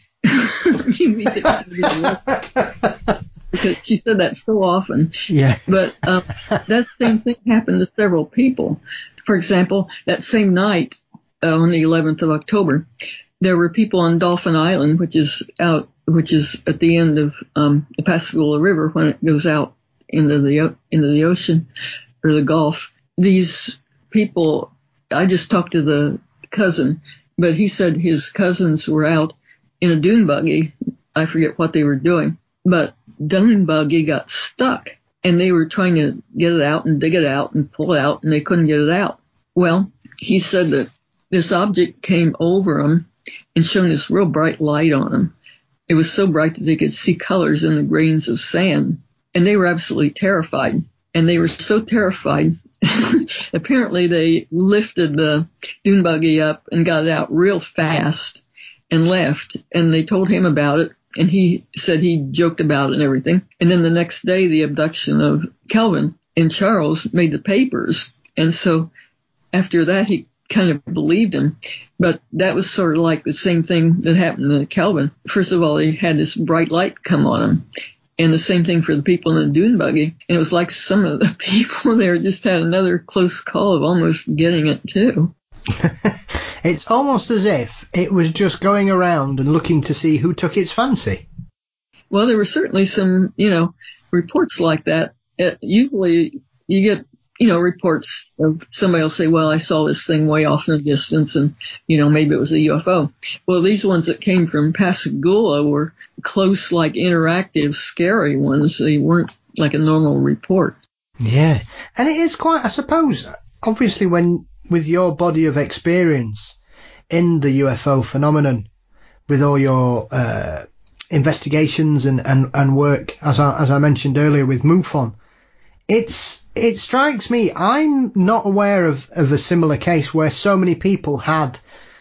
Because she said that so often. Yeah. But that same thing happened to several people. For example, that same night, on the 11th of October, there were people on Dolphin Island, which is at the end of the Pascagoula River when it goes out into the ocean or the Gulf. These people, I just talked to the cousin, but he said his cousins were out in a dune buggy. I forget what they were doing, but dune buggy got stuck, and they were trying to get it out and dig it out and pull it out, and they couldn't get it out. Well, he said that this object came over them and shone this real bright light on them. It was so bright that they could see colors in the grains of sand. And they were absolutely terrified. And they were so terrified, apparently they lifted the dune buggy up and got it out real fast and left. And they told him about it. And he said he joked about it and everything. And then the next day, the abduction of Calvin and Charles made the papers. And so after that, he kind of believed him. But that was sort of like the same thing that happened to Calvin. First of all, he had this bright light come on him. And the same thing for the people in the dune buggy. And it was like some of the people there just had another close call of almost getting it too. It's almost as if it was just going around and looking to see who took its fancy. Well, there were certainly some, reports like that. Usually you get, reports of somebody will say, well, I saw this thing way off in the distance and, maybe it was a UFO. Well, these ones that came from Pascagoula were close, like interactive, scary ones. They weren't like a normal report. Yeah. And it is quite, I suppose, obviously with your body of experience in the UFO phenomenon, with all your investigations and work, as I mentioned earlier with MUFON, it strikes me, I'm not aware of a similar case where so many people had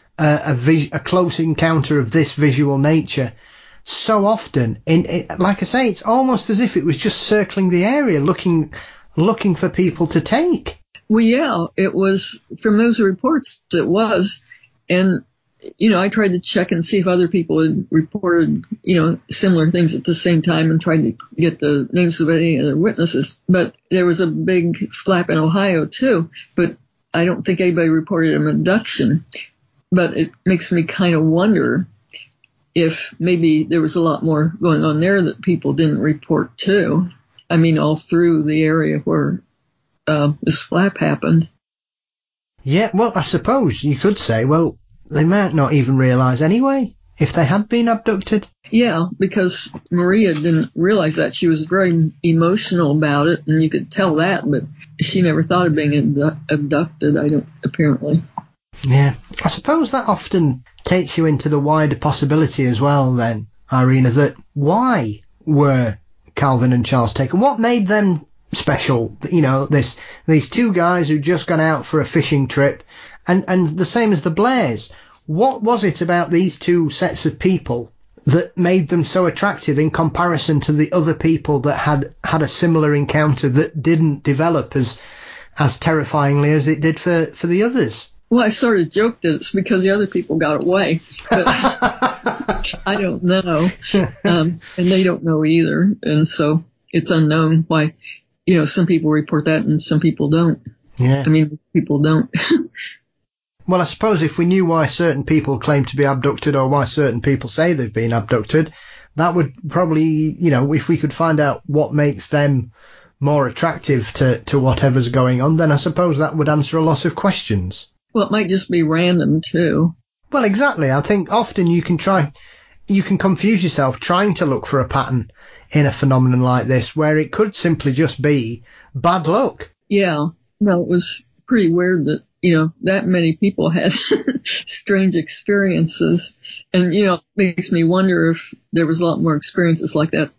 a close encounter of this visual nature so often. Like I say, it's almost as if it was just circling the area, looking for people to take. Well, yeah, it was from those reports. It was, and I tried to check and see if other people had reported, similar things at the same time and tried to get the names of any other witnesses. But there was a big flap in Ohio too, but I don't think anybody reported an abduction. But it makes me kind of wonder if maybe there was a lot more going on there that people didn't report too. I mean, all through the area where this flap happened. Yeah, well, I suppose you could say, well, they might not even realize anyway if they had been abducted. Yeah, because Maria didn't realize that. She was very emotional about it, and you could tell that, but she never thought of being abducted, apparently. Yeah, I suppose that often takes you into the wider possibility as well then, Irina, that why were Calvin and Charles taken? What made them special? These two guys who'd just gone out for a fishing trip, and the same as the Blairs. What was it about these two sets of people that made them so attractive in comparison to the other people that had a similar encounter that didn't develop as terrifyingly as it did for the others? Well, I sort of joked that it's because the other people got away, but I don't know, and they don't know either, and so it's unknown why, some people report that and some people don't. Yeah. I mean, people don't. Well, I suppose if we knew why certain people claim to be abducted or why certain people say they've been abducted, that would probably, if we could find out what makes them more attractive to whatever's going on, then I suppose that would answer a lot of questions. Well, it might just be random too. Well, exactly. I think often you can confuse yourself trying to look for a pattern in a phenomenon like this, where it could simply just be bad luck. Yeah. No, it was pretty weird that, that many people had strange experiences. And, it makes me wonder if there was a lot more experiences like that.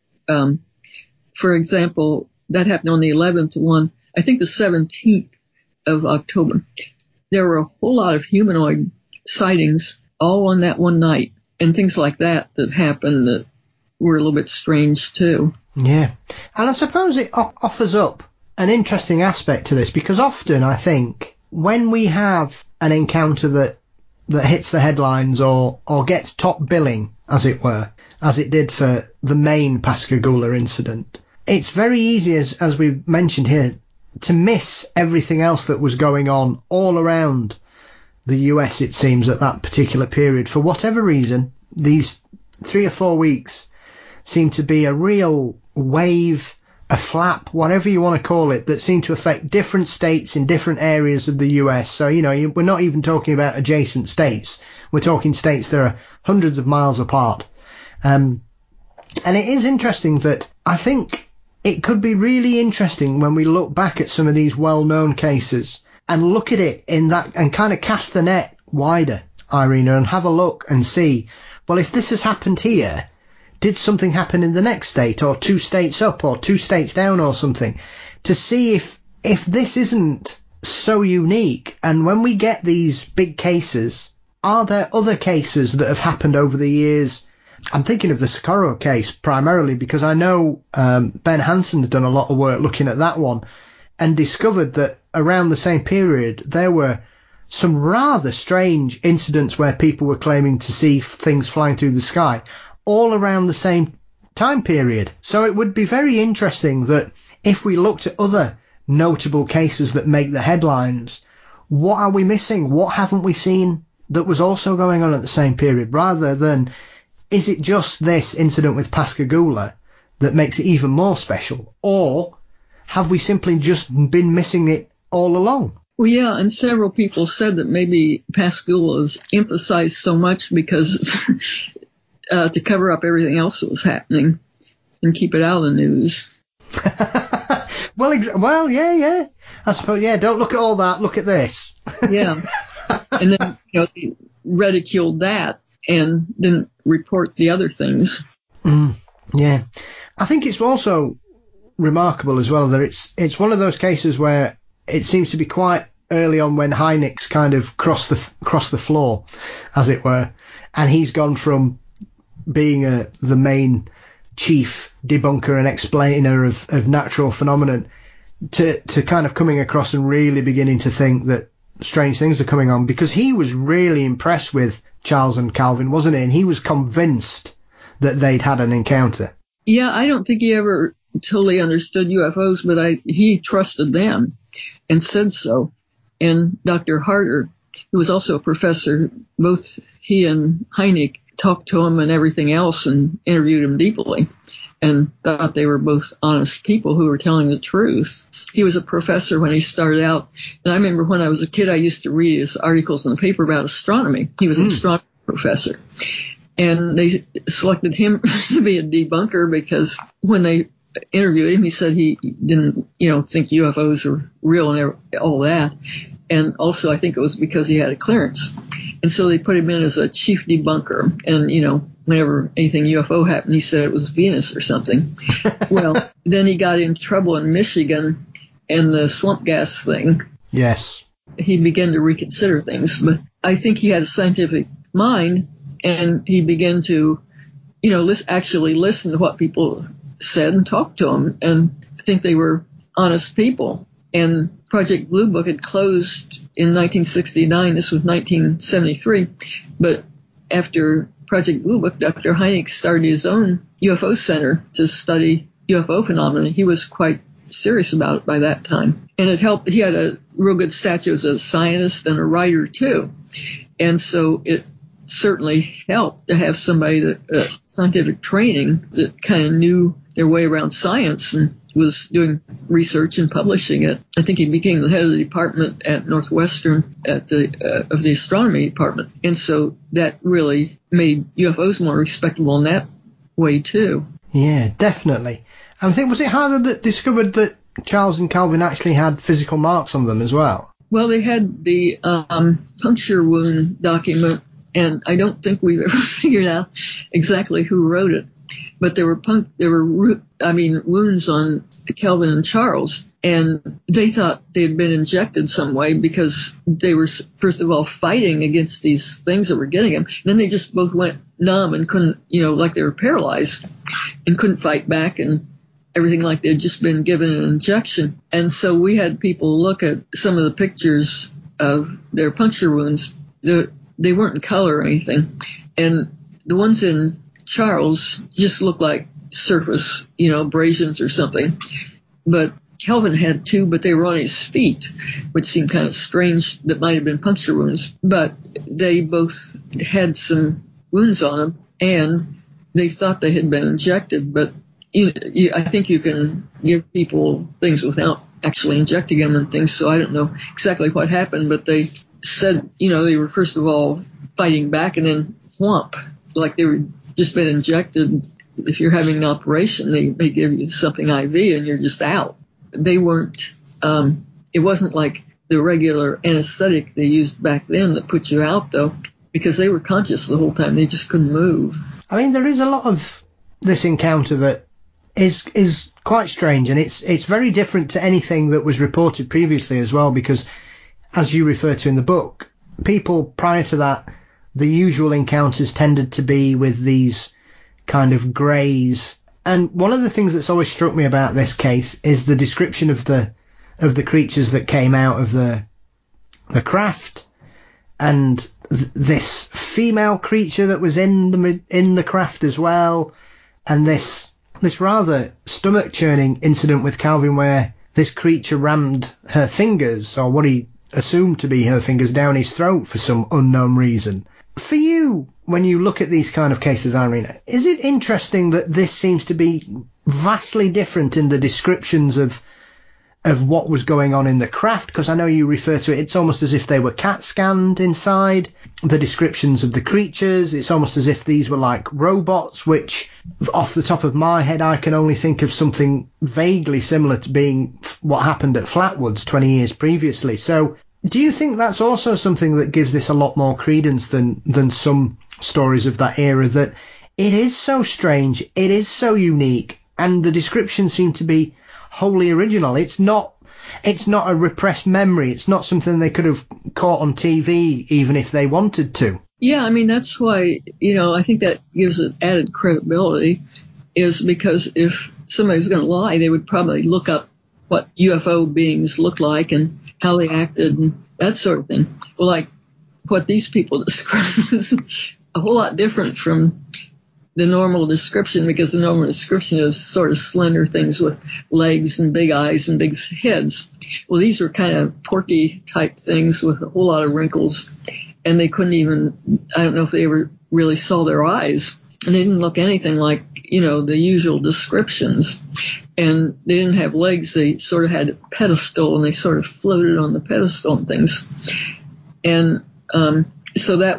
For example, that happened on the 11th one, I think the 17th of October. There were a whole lot of humanoid sightings all on that one night and things like that happened that were a little bit strange too. Yeah. And I suppose it offers up an interesting aspect to this, because often I think when we have an encounter that hits the headlines or gets top billing, as it were, as it did for the main Pascagoula incident, it's very easy, as we've mentioned here, to miss everything else that was going on all around the US, it seems, at that particular period. For whatever reason, these 3 or 4 weeks seem to be a real wave, a flap, whatever you want to call it, that seemed to affect different states in different areas of the US. So, we're not even talking about adjacent states. We're talking states that are hundreds of miles apart. And it is interesting that I think it could be really interesting when we look back at some of these well-known cases and look at it in that and kind of cast the net wider, Irina, and have a look and see, well, if this has happened here, did something happen in the next state, or 2 states up, or 2 states down, or something, to see if this isn't so unique. And when we get these big cases, are there other cases that have happened over the years? I'm thinking of the Socorro case primarily because I know Ben Hanson's done a lot of work looking at that one and discovered that around the same period there were some rather strange incidents where people were claiming to see things flying through the sky all around the same time period. So it would be very interesting that if we looked at other notable cases that make the headlines, what are we missing? What haven't we seen that was also going on at the same period? Rather than, is it just this incident with Pascagoula that makes it even more special? Or have we simply just been missing it all along? Well, yeah, and several people said that maybe Pascagoula was emphasized so much because to cover up everything else that was happening and keep it out of the news. Well, yeah. I suppose, yeah, don't look at all that, look at this. Yeah. And then, they ridiculed that and didn't report the other things. Yeah. I think it's also remarkable as well that it's one of those cases where it seems to be quite early on when Hynek's kind of crossed the floor, as it were, and he's gone from being the main chief debunker and explainer of natural phenomenon to kind of coming across and really beginning to think that strange things are coming on, because he was really impressed with Charles and Calvin, wasn't he? And he was convinced that they'd had an encounter. Yeah, I don't think he ever totally understood UFOs, but he trusted them and said so. And Dr. Harder, who was also a professor, both he and Hynek talked to him and everything else and interviewed him deeply and thought they were both honest people who were telling the truth. He was a professor when he started out. And I remember when I was a kid, I used to read his articles in the paper about astronomy. He was an astronomy professor. And they selected him to be a debunker because when they interviewed him, he said he didn't, think UFOs were real and all that. And also, I think it was because he had a clearance. And so they put him in as a chief debunker. And, whenever anything UFO happened, he said it was Venus or something. Well, then he got in trouble in Michigan and the swamp gas thing. Yes. He began to reconsider things. But I think he had a scientific mind, and he began to, actually listen to what people said and talk to them and think they were honest people. And Project Blue Book had closed in 1969. This was 1973. But after Project Blue Book, Dr. Hynek started his own UFO center to study UFO phenomena. He was quite serious about it by that time. And it helped. He had a real good stature as a scientist and a writer, too. And so it certainly helped to have somebody that scientific training that kind of knew their way around science and was doing research and publishing it. I think he became the head of the department at Northwestern of the astronomy department. And so that really made UFOs more respectable in that way, too. Yeah, definitely. And I think, was it Harder that discovered that Charles and Calvin actually had physical marks on them as well? Well, they had the puncture wound document, and I don't think we've ever figured out exactly who wrote it. But there were wounds on Calvin and Charles, and they thought they had been injected some way because they were, first of all, fighting against these things that were getting them. And then they just both went numb and couldn't, like they were paralyzed and couldn't fight back and everything, like they'd just been given an injection. And so we had people look at some of the pictures of their puncture wounds. They weren't in color or anything. And the ones in Charles just looked like surface, abrasions or something. But Calvin had two, but they were on his feet, which seemed kind of strange. That might have been puncture wounds. But they both had some wounds on them, and they thought they had been injected. But I think you can give people things without actually injecting them and things. So I don't know exactly what happened, but they said, they were first of all fighting back and then whomp, like they were just been injected. If you're having an operation, they give you something IV and you're just out. They weren't, it wasn't like the regular anesthetic they used back then that put you out, though, because they were conscious the whole time. They just couldn't move. I mean, there is a lot of this encounter that is quite strange, and it's very different to anything that was reported previously as well, because, as you refer to in the book, people prior to that, the usual encounters tended to be with these kind of greys. And one of the things that's always struck me about this case is the description of the creatures that came out of the craft, and this female creature that was in the craft as well, and this rather stomach churning incident with Calvin where this creature rammed her fingers, or what he assumed to be her fingers, down his throat for some unknown reason. For you, when you look at these kind of cases, Irina, is it interesting that this seems to be vastly different in the descriptions of what was going on in the craft? Because I know you refer to it, it's almost as if they were CAT scanned inside. The descriptions of the creatures, it's almost as if these were like robots, which, off the top of my head, I can only think of something vaguely similar to being what happened at Flatwoods 20 years previously. So do you think that's also something that gives this a lot more credence than some stories of that era, that it is so strange, it is so unique, and the descriptions seem to be wholly original? It's not a repressed memory. It's not something they could have caught on TV even if they wanted to. Yeah, I mean, that's why, I think that gives it added credibility, is because if somebody was going to lie, they would probably look up what UFO beings looked like and how they acted and that sort of thing. Well, like what these people describe is a whole lot different from the normal description, because the normal description is sort of slender things with legs and big eyes and big heads. Well, these are kind of porky type things with a whole lot of wrinkles, and they couldn't even, I don't know if they ever really saw their eyes, and they didn't look anything like, the usual descriptions. And they didn't have legs. They sort of had a pedestal, and they sort of floated on the pedestal and things. And so that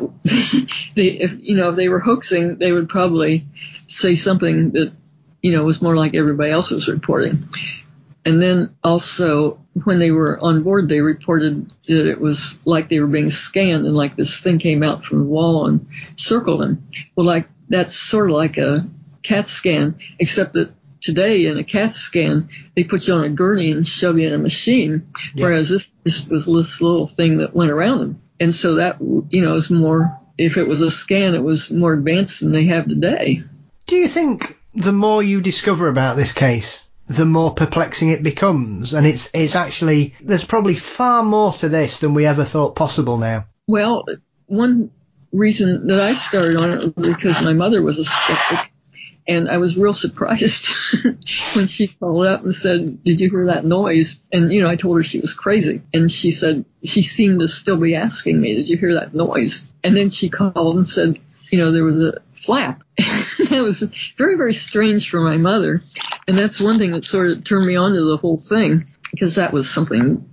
if they were hoaxing, they would probably say something that was more like everybody else was reporting. And then also when they were on board, they reported that it was like they were being scanned, and like this thing came out from the wall and circled them. Well, like that's sort of like a CAT scan, except that today in a CAT scan, they put you on a gurney and shove you in a machine, whereas this was this little thing that went around them. And so that, is more, if it was a scan, it was more advanced than they have today. Do you think the more you discover about this case, the more perplexing it becomes? And it's actually, there's probably far more to this than we ever thought possible now. Well, one reason that I started on it was because my mother was a skeptic. And I was real surprised when she called up and said, "Did you hear that noise?" And, I told her she was crazy. And she said, she seemed to still be asking me, "Did you hear that noise?" And then she called and said, there was a flap. That was very, very strange for my mother. And that's one thing that sort of turned me on to the whole thing, because that was something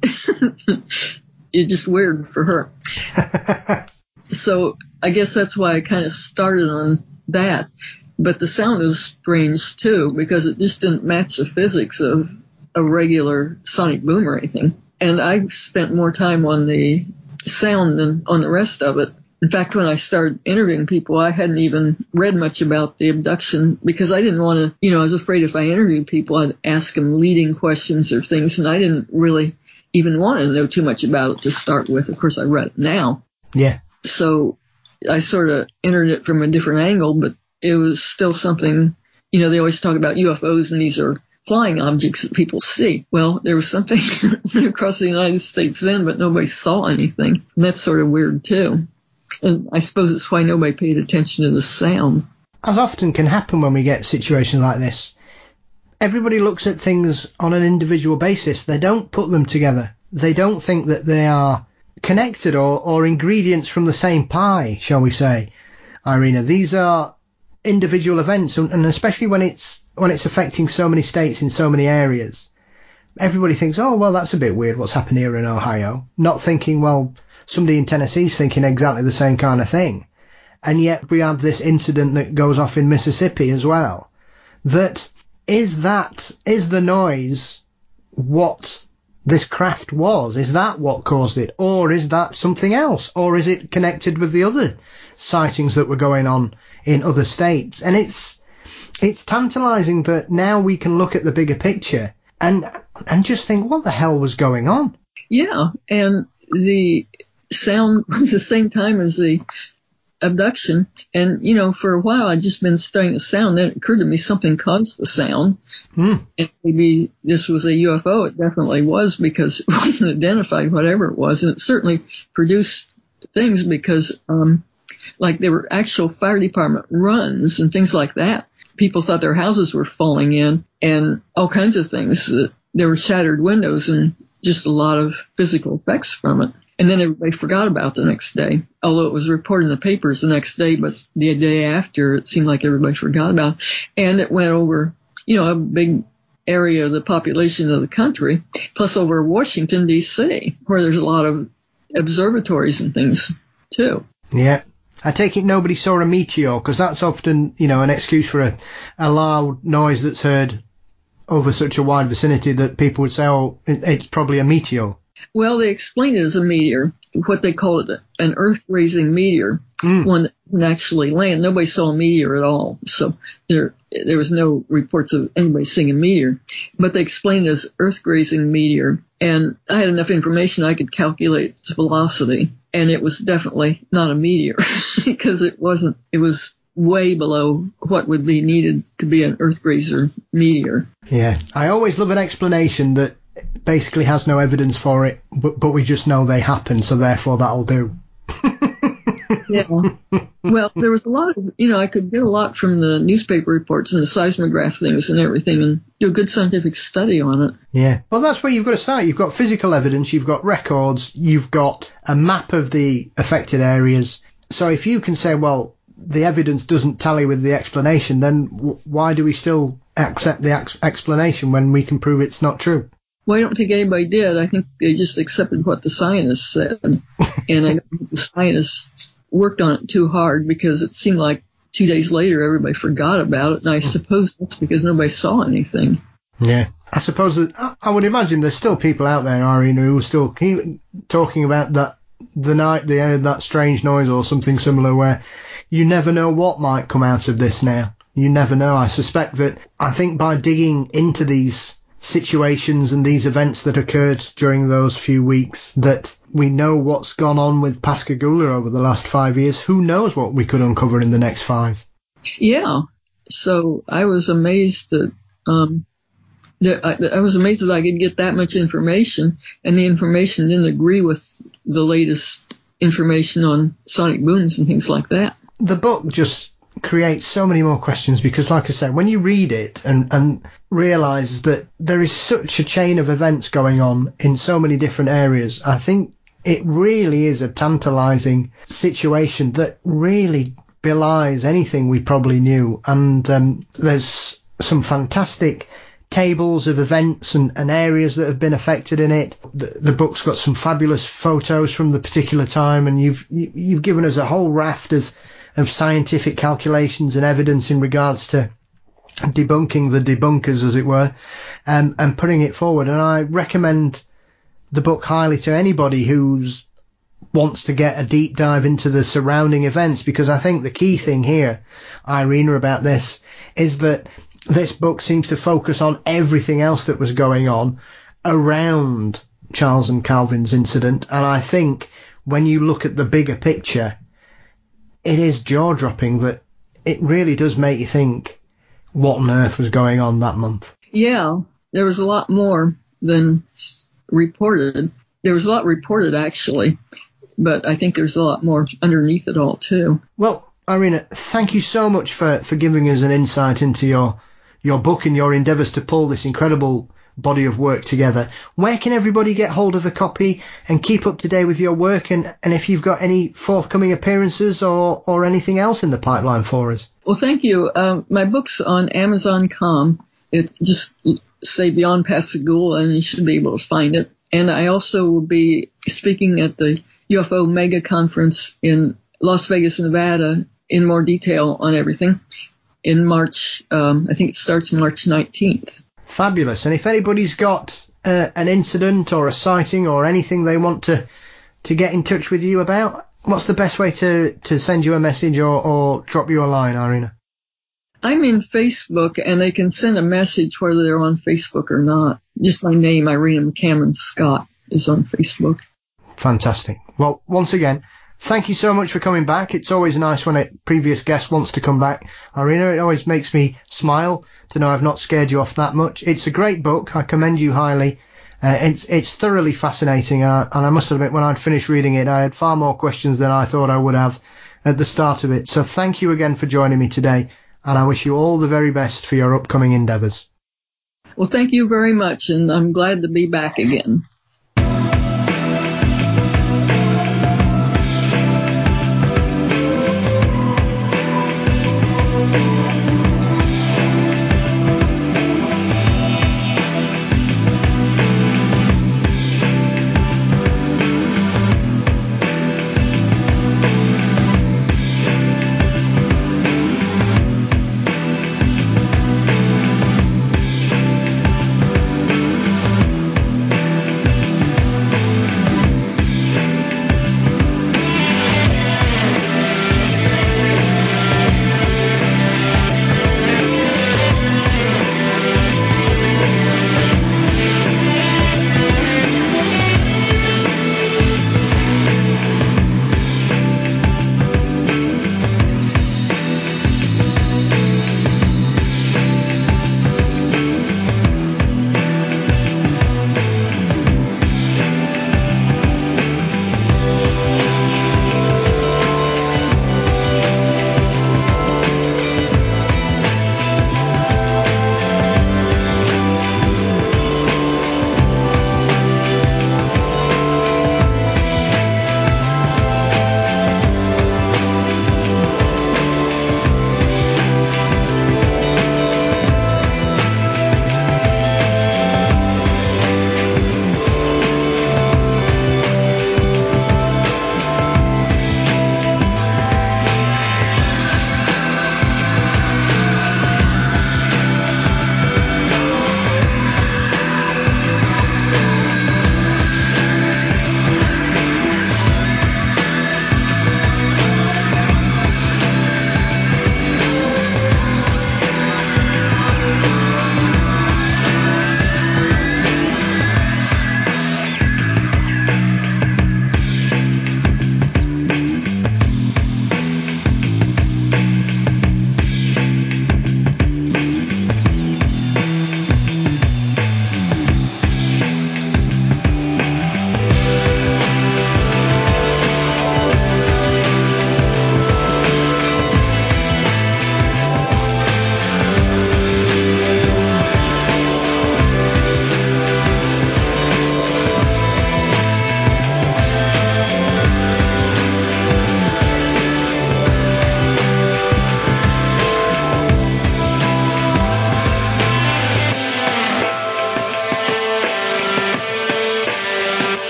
it's just weird for her. So I guess that's why I kind of started on that. But the sound is strange, too, because it just didn't match the physics of a regular sonic boom or anything. And I spent more time on the sound than on the rest of it. In fact, when I started interviewing people, I hadn't even read much about the abduction, because I didn't want to, I was afraid if I interviewed people, I'd ask them leading questions or things, and I didn't really even want to know too much about it to start with. Of course, I read it now. Yeah. So I sort of entered it from a different angle, but it was still something, they always talk about UFOs, and these are flying objects that people see. Well, there was something across the United States then, but nobody saw anything. And that's sort of weird, too. And I suppose it's why nobody paid attention to the sound. As often can happen when we get situations like this, everybody looks at things on an individual basis. They don't put them together. They don't think that they are connected or ingredients from the same pie, shall we say, Irina. These are individual events, and especially when it's affecting so many states in so many areas, everybody thinks, oh, well, that's a bit weird what's happened here in Ohio, not thinking, well, somebody in Tennessee's thinking exactly the same kind of thing. And yet we have this incident that goes off in Mississippi as well. Is the noise what this craft was. Is that what caused it? Or is that something else? Or is it connected with the other sightings that were going on in other states? And it's tantalising that now we can look at the bigger picture and just think, what the hell was going on? Yeah, and the sound was the same time as the abduction. And, for a while I'd just been studying the sound. Then it occurred to me something caused the sound. And maybe this was a UFO. It definitely was, because it wasn't identified, whatever it was. And it certainly produced things because, like, there were actual fire department runs and things like that. People thought their houses were falling in and all kinds of things. There were shattered windows and just a lot of physical effects from it. And then everybody forgot about it the next day, although it was reported in the papers the next day, but the day after it seemed like everybody forgot about it. And it went over, a big area of the population of the country, plus over Washington, D.C., where there's a lot of observatories and things, too. Yeah. I take it nobody saw a meteor, because that's often, an excuse for a loud noise that's heard over such a wide vicinity that people would say, oh, it's probably a meteor. Well, they explained it as a meteor, what they call it, an earth-grazing meteor, one that didn't actually land. Nobody saw a meteor at all, so there was no reports of anybody seeing a meteor. But they explained it as earth-grazing meteor, and I had enough information I could calculate its velocity, and it was definitely not a meteor, because it wasn't. It was way below what would be needed to be an earth-grazer meteor. Yeah, I always love an explanation that basically has no evidence for it, but we just know they happen, so therefore that'll do. Yeah. Well, there was a lot of, I could get a lot from the newspaper reports and the seismograph things and everything and do a good scientific study on it. Yeah. Well, that's where you've got to start. You've got physical evidence, you've got records, you've got a map of the affected areas. So if you can say, well, the evidence doesn't tally with the explanation, then why do we still accept the explanation when we can prove it's not true? Well, I don't think anybody did. I think they just accepted what the scientists said. And I don't think the scientists worked on it too hard, because it seemed like 2 days later everybody forgot about it. And I suppose that's because nobody saw anything. Yeah. I suppose that I would imagine there's still people out there, Irene, who are still talking about that the night they heard that strange noise or something similar, where you never know what might come out of this now. You never know. I think by digging into these situations and these events that occurred during those few weeks, that we know what's gone on with Pascagoula over the last 5 years. Who knows what we could uncover in the next 5? Yeah. So I was amazed that I was amazed that I could get that much information, and the information didn't agree with the latest information on sonic booms and things like that. The book just creates so many more questions, because, like I said, when you read it and realise that there is such a chain of events going on in so many different areas, I think it really is a tantalising situation that really belies anything we probably knew. And there's some fantastic tables of events and areas that have been affected in it. The book's got some fabulous photos from the particular time, and you've given us a whole raft of scientific calculations and evidence in regards to debunking the debunkers, as it were, and putting it forward. And I recommend the book highly to anybody who wants to get a deep dive into the surrounding events, because I think the key thing here, Irina, about this is that this book seems to focus on everything else that was going on around Charles and Calvin's incident. And I think when you look at the bigger picture, it is jaw-dropping that it really does make you think what on earth was going on that month. Yeah, there was a lot more than reported. There was a lot reported, actually, but I think there's a lot more underneath it all, too. Well, Irina, thank you so much for giving us an insight into your book and your endeavours to pull this incredible body of work together. Where can everybody get hold of a copy and keep up to date with your work, and if you've got any forthcoming appearances or anything else in the pipeline for us? Well, thank you. My book's on Amazon.com. It just say Beyond Pascagoula, and you should be able to find it. And I also will be speaking at the UFO Mega Conference in Las Vegas, Nevada, in more detail on everything in March. I think it starts March 19th. Fabulous. And if anybody's got an incident or a sighting or anything they want to get in touch with you about, what's the best way to send you a message or drop you a line, Irina? I'm in Facebook, and they can send a message whether they're on Facebook or not. Just my name, Irina McCammon Scott, is on Facebook. Fantastic. Well, once again, thank you so much for coming back. It's always nice when a previous guest wants to come back. Irina, it always makes me smile to know I've not scared you off that much. It's a great book. I commend you highly. It's thoroughly fascinating, and I must admit, when I'd finished reading it, I had far more questions than I thought I would have at the start of it. So thank you again for joining me today, and I wish you all the very best for your upcoming endeavours. Well, thank you very much, and I'm glad to be back again.